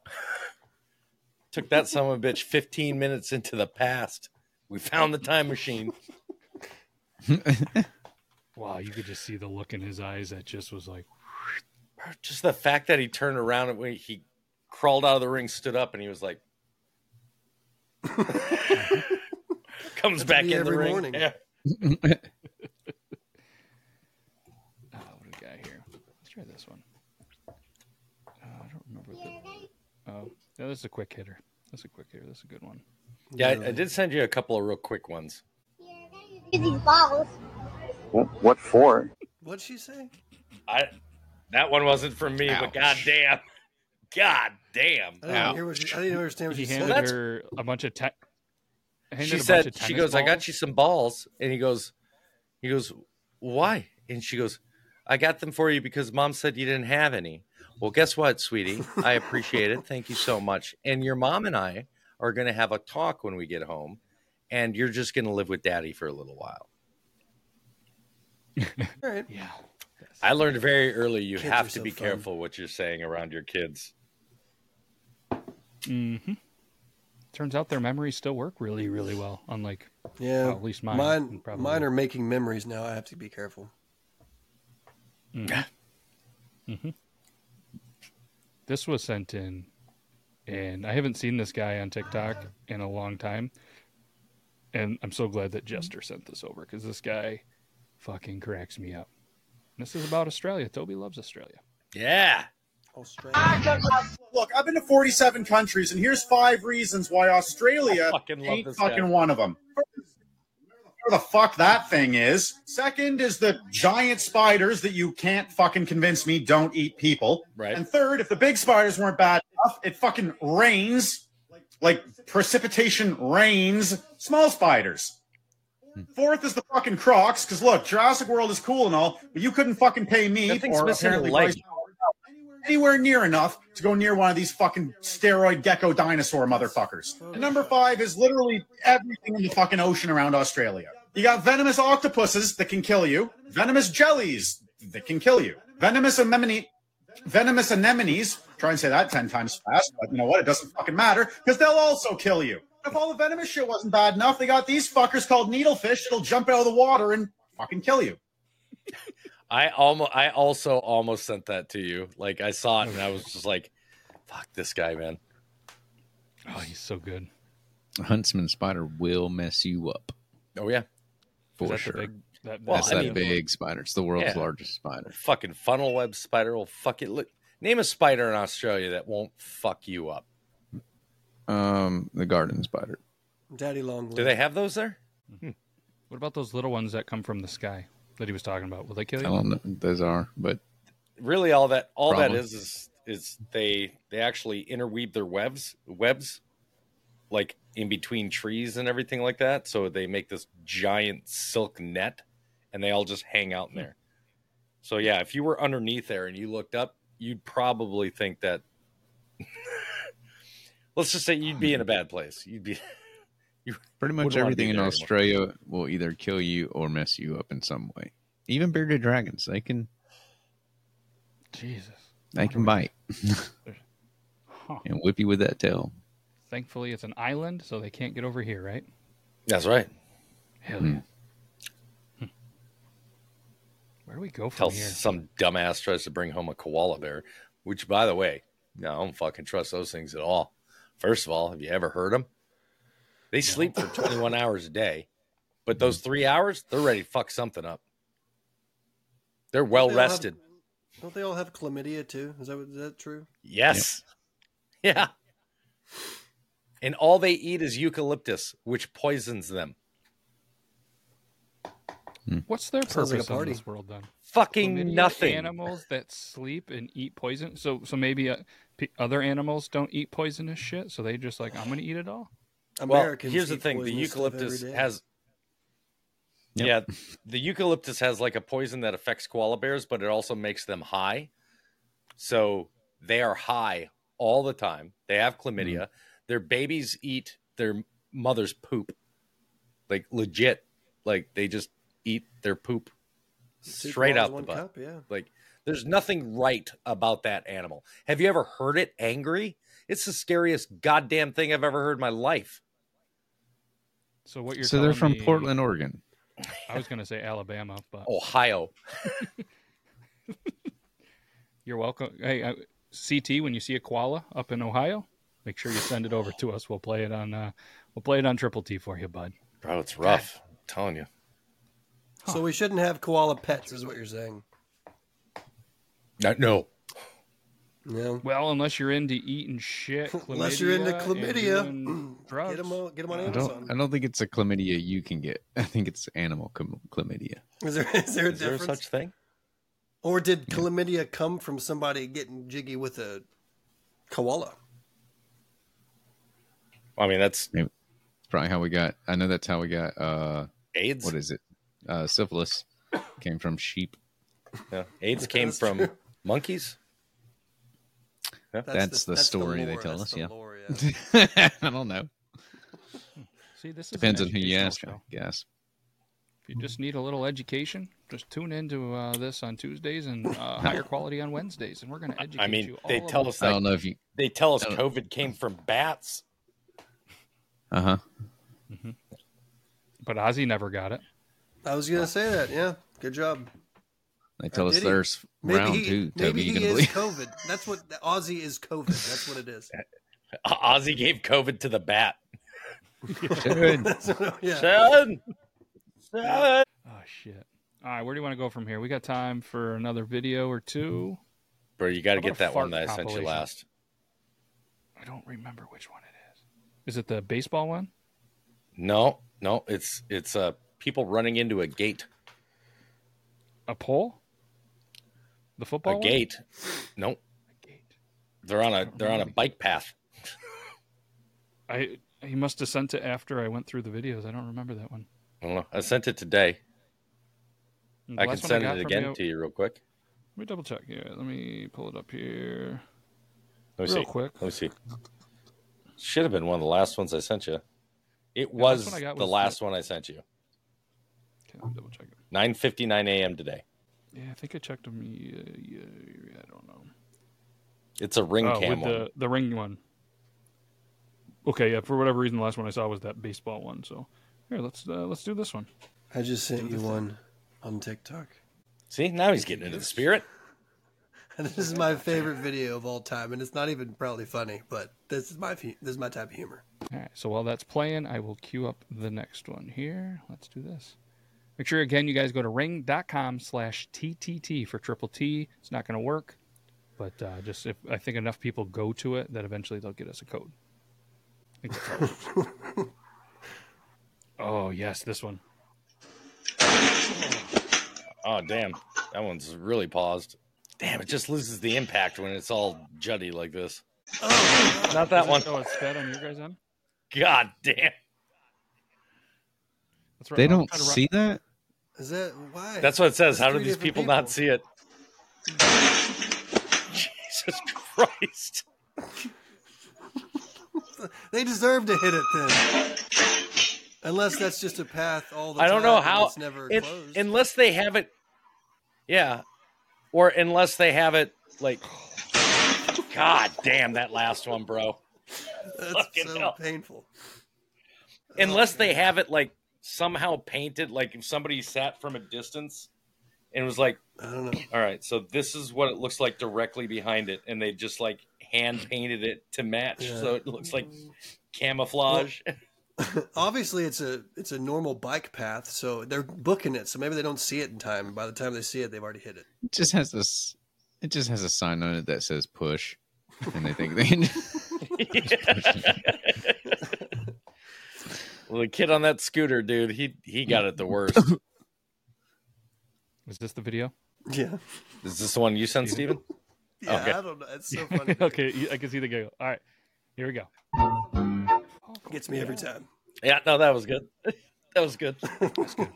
took that son of a bitch fifteen minutes into the past. We found the time machine. Wow, you could just see the look in his eyes that just was like. Just the fact that he turned around and when he crawled out of the ring, stood up, and he was like, comes That's back me in the every ring. morning. Yeah. Oh, what do we got here? Let's try this one. Uh, I don't remember what the. Oh, yeah, this is a quick hitter. That's a quick hitter. That's a good one. Yeah, I, I did send you a couple of real quick ones. These balls. What for? What'd she say? I that one wasn't from me, Ouch. but goddamn, goddamn. I didn't, hear what she, I didn't understand what He she handed said. that's- her a bunch of te- handed She a bunch said, of she tennis goes, I got balls. you some balls, and he goes, he goes, why? And she goes, I got them for you because Mom said you didn't have any. Well, guess what, sweetie? I appreciate it. Thank you so much. And your mom and I are going to have a talk when we get home, and you're just going to live with Daddy for a little while. All right. Yeah. I learned very early you Kids have are to so be fun. careful what you're saying around your kids. Mm-hmm. Turns out their memories still work really, really well. Unlike, Yeah, well, at least mine. Mine, and probably- mine are making memories now. I have to be careful. Mm-hmm. Mm-hmm. This was sent in, and I haven't seen this guy on TikTok in a long time. And I'm so glad that Jester sent this over because this guy fucking cracks me up. This is about Australia. Toby loves Australia. Yeah. Australia. Look, I've been to forty-seven countries, and here's five reasons why Australia I fucking love ain't this fucking guy. one of them. Where the fuck that thing is. Second is the giant spiders that you can't fucking convince me don't eat people. Right. And third, if the big spiders weren't bad enough, it fucking rains, like precipitation rains, small spiders. Fourth is the fucking Crocs, because look, Jurassic World is cool and all, but you couldn't fucking pay me That thing's or missing a apparently leg. Bryce Howard anywhere near enough to go near one of these fucking steroid gecko dinosaur motherfuckers. And number five is literally everything in the fucking ocean around Australia. You got venomous octopuses that can kill you, venomous jellies that can kill you, venomous anemone, venomous anemones. Try and say that ten times fast, but you know what? It doesn't fucking matter because they'll also kill you. If all the venomous shit wasn't bad enough, they got these fuckers called needlefish that'll jump out of the water and fucking kill you. I almost, I also almost sent that to you. Like I saw it and I was just like, "Fuck this guy, man." Oh, he's so good. A huntsman spider will mess you up Oh yeah, for Is that sure. the big, that, Well, That's I that mean- big spider. It's the world's Yeah. largest spider. fucking funnel web spider will fuck it. Look, name a spider in Australia that won't fuck you up. Um, the garden spider. Daddy long. Do they have those there? What about those little ones that come from the sky that he was talking about? Will they kill I you? don't know what those are, but Really, all that all Problem. that is is is they they actually interweave their webs webs like in between trees and everything like that. So they make this giant silk net, and they all just hang out in there. So yeah, if you were underneath there and you looked up, you'd probably think that. Let's just say you'd be in a bad place. You'd be. You pretty much wouldn't wanna be everything in there anymore. Australia will either kill you or mess you up in some way. Even bearded dragons, they can Jesus. they can bite Huh. and whip you with that tail. Thankfully, it's an island, so they can't get over here, right? That's right. Hell Hmm. yeah. Hmm. Where do we go Till from here? some dumbass tries to bring home a koala bear, which, by the way, no, I don't fucking trust those things at all. First of all, have you ever heard them? They sleep for twenty-one hours a day, but those three hours, they're ready to fuck something up. They're well Don't they all have- rested. Don't they all have chlamydia too? Is that is that true? Yes. Yeah. And all they eat is eucalyptus, which poisons them. What's their Sounds like a purpose in party. this world then? Fucking Chlamydia nothing. Animals that sleep and eat poison. So, so maybe uh, P- other animals don't eat poisonous shit, so they just like, I'm gonna eat it all. Americans well, here's the eat thing: the poisonous stuff eucalyptus every day. has. Yep. Yeah, the eucalyptus has like a poison that affects koala bears, but it also makes them high. So they are high all the time. They have chlamydia. Mm. Their babies eat their mother's poop, like legit. Like they just eat their poop Two straight koalas, out the one butt. cup, yeah. Like there's nothing right about that animal. Have you ever heard it angry? It's the scariest goddamn thing I've ever heard in my life. So what you're So they're telling from me- Portland, Oregon. I was gonna say Alabama, but Ohio. You're welcome. Hey, uh, C T, when you see a koala up in Ohio, make sure you send it over to us. We'll play it on. Uh, we'll play it on Triple T for you, bud. Bro, it's rough. I'm telling you. So we shouldn't have koala pets, is what you're saying. No. no. Yeah. Well, unless you're into eating shit, Unless you're into and chlamydia, doing drugs. get them on, get them on I Amazon. don't. I don't think it's a chlamydia you can get. I think it's animal chlam- chlamydia. Is there is there a Is there difference? such thing? Or did chlamydia come from somebody getting jiggy with a koala? I mean, that's Maybe. It's probably how we got. I know that's how we got. uh AIDS. What is it? Uh, syphilis came from sheep. Yeah. AIDS came That's from true. monkeys. Yeah. That's, the, that's story they lore, tell that's us. the Yeah. lore, yeah. I don't know. See, this is Depends an on who you educational ask. show. I guess. If you just need a little education, just tune into uh, this on Tuesdays and uh, higher quality on Wednesdays, and we're going to educate I mean, you. they all tell about us I that don't know if you. they tell us I don't- COVID came from bats. Uh huh. But Ozzy never got it. I was gonna say that. Yeah, good job. They tell us Did he? there's Maybe round he, too. maybe Toby, you he can is believe? COVID. That's what Aussie is. COVID. That's what it is. Ozzy gave COVID to the bat. Should. That's what- yeah. Son! Son! Oh, shit. All right, where do you want to go from here? We got time for another video or two. Bro, you got to How about get a that one fart that I sent you compilation? last. I don't remember which one it is. Is it the baseball one? No, no, it's it's uh people running into a gate. A pole? The football A one? gate. Nope. A gate. They're on a they're on a bike path. I he must have sent it after I went through the videos. I don't remember that one. I don't know. I sent it today. The I can last one send got it from again you- to you real quick. Let me double check here. Let me pull it up here. Let me Real see. quick. Let me see. Should have been one of the last ones I sent you. It last was one I got the was last the- one I sent you. Okay, let me double check it. nine fifty-nine a.m. today. Yeah, I think I checked them. Yeah, yeah, I don't know. It's a ring Oh, cam with one. the the ring one. Okay, yeah. For whatever reason, the last one I saw was that baseball one. So here, let's uh, let's do this one. I just sent you one on TikTok. See, now he's getting into the spirit. And this is my favorite video of all time, and it's not even probably funny, but this is my fu- this is my type of humor. All right. So while that's playing, I will queue up the next one here. Let's do this. Make sure again you guys go to ring.com slash TTT for Triple T. It's not going to work, but uh, just if I think enough people go to it, that eventually they'll get us a code. I think that's all it is. Oh yes, this one. Oh, damn. That one's really paused. Damn, it just loses the impact when it's all juddy like this. Oh, Not that Does it one. show it's dead on your guys' end? God damn. That's right. They I'll don't try to run- see that. is that why? That's what it says. That's How do three these different people, not see it? Jesus Christ. They deserve to hit it then. Unless that's just a path all the I time. don't know and how. It's never it- closed. unless they have it. Yeah. Or unless they have it, like. God damn, that last one, bro. That's Fucking so hell. painful. Unless they have it, like, somehow painted, like if somebody sat from a distance and was like, I don't know. all right, so this is what it looks like directly behind it. And they just, like, hand painted it to match. Yeah. So it looks like camouflage. Obviously, it's a it's a normal bike path, so they're booking it. So maybe they don't see it in time. By the time they see it, they've already hit it. It just has this. It just has a sign on it that says push, and they think they. Well, the kid on that scooter, dude, he he got it the worst. Is this the video? Yeah. Is this the one you sent, Steven? Yeah, Okay. I don't know. It's so funny. Okay, I can see the giggle. All right, here we go. Gets me every time. Yeah, no, that was good. That was good. That's good.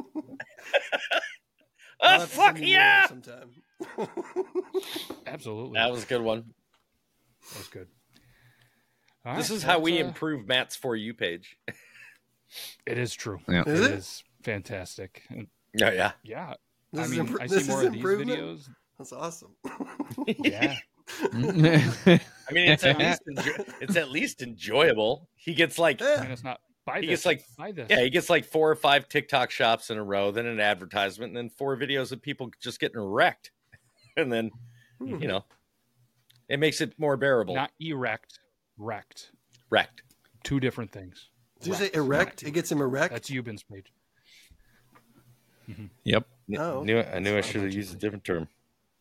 I'll Oh, have to fuck send you more yeah! sometime. Absolutely. That was a good one. That was good. All This right, is how let's, we uh, improve Matt's For You page. It is true. Yeah. Is it it? is fantastic. And Yeah, yeah. yeah. This I is mean, impro- I this see more is of these improvement? videos. That's awesome. Yeah. I mean, it's at least enjo- it's at least enjoyable. He gets like I mean, it's not buy he this. gets like buy this. yeah, he gets like four or five TikTok shops in a row, then an advertisement, and then four videos of people just getting wrecked, and then you know, it makes it more bearable. Not erect, wrecked. Wrecked. Two different things. Did you say Wrecked, erect? not It gets him erect? That's Eubin's page. Yep. Kn- Oh, knew I knew I should have used a different term.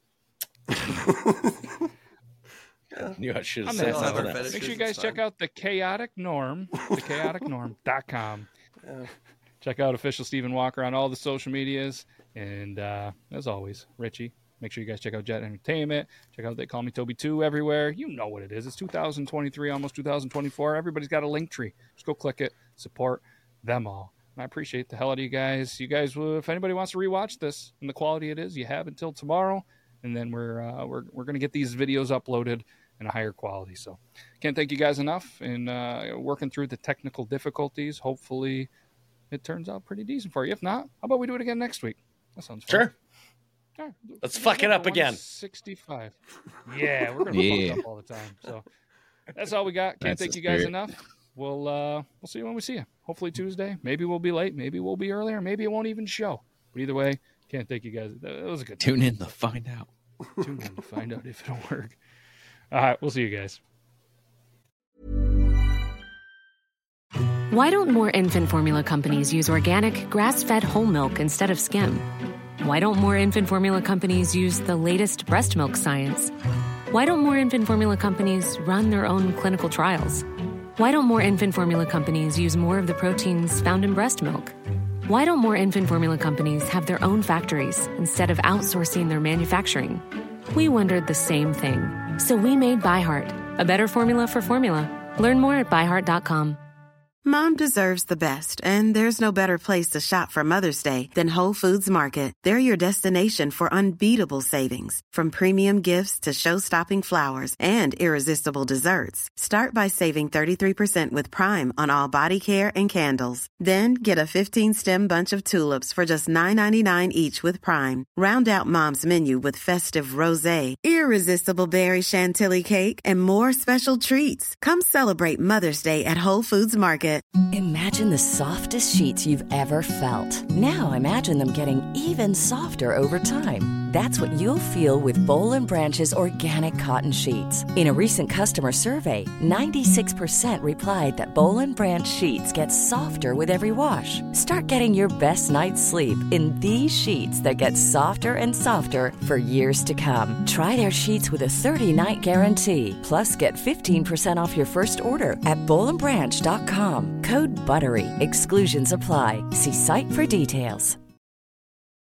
I knew I should have I'm said not- something I'll have else. a Make sure you It's guys fine. check out the chaotic norm, the chaotic norm dot com. Yeah. Check out official Stephen Walker on all the social medias. And uh, as always, Richie, make sure you guys check out Jet Entertainment. Check out They Call Me Toby two everywhere. You know what it is. It's two thousand twenty-three, almost two thousand twenty-four. Everybody's got a link tree. Just go click it. Support them all. And I appreciate the hell out of you guys. You guys, will, if anybody wants to rewatch this and the quality it is, you have until tomorrow. And then we're uh, we're we're going to get these videos uploaded in a higher quality. So can't thank you guys enough in uh, working through the technical difficulties. Hopefully it turns out pretty decent for you. If not, how about we do it again next week? That sounds fun. Sure. All right. Let's fuck it up again. sixty-five. Yeah, we're gonna Yeah. fuck it up all the time. So that's all we got. Can't That's thank the you guys spirit. enough. We'll uh we'll see you when we see you. Hopefully Tuesday. Maybe we'll be late. Maybe we'll be earlier. Maybe it won't even show. But either way, can't thank you guys. That was a good Tune in to find out. Tune in to find out if it'll work. All right, we'll see you guys. Why don't more infant formula companies use organic, grass-fed whole milk instead of skim? Why don't more infant formula companies use the latest breast milk science? Why don't more infant formula companies run their own clinical trials? Why don't more infant formula companies use more of the proteins found in breast milk? Why don't more infant formula companies have their own factories instead of outsourcing their manufacturing? We wondered the same thing. So we made ByHeart, a better formula for formula. Learn more at by heart dot com. Mom deserves the best, and there's no better place to shop for Mother's Day than Whole Foods Market. They're your destination for unbeatable savings, from premium gifts to show-stopping flowers and irresistible desserts. Start by saving thirty-three percent with Prime on all body care and candles. Then get a fifteen-stem bunch of tulips for just nine ninety-nine each with Prime. Round out Mom's menu with festive rosé, irresistible berry chantilly cake, and more special treats. Come celebrate Mother's Day at Whole Foods Market. Imagine the softest sheets you've ever felt. Now imagine them getting even softer over time. That's what you'll feel with Boll and Branch's organic cotton sheets. In a recent customer survey, ninety-six percent replied that Boll and Branch sheets get softer with every wash. Start getting your best night's sleep in these sheets that get softer and softer for years to come. Try their sheets with a thirty-night guarantee. Plus, get fifteen percent off your first order at boll and branch dot com. Code BUTTERY. Exclusions apply. See site for details.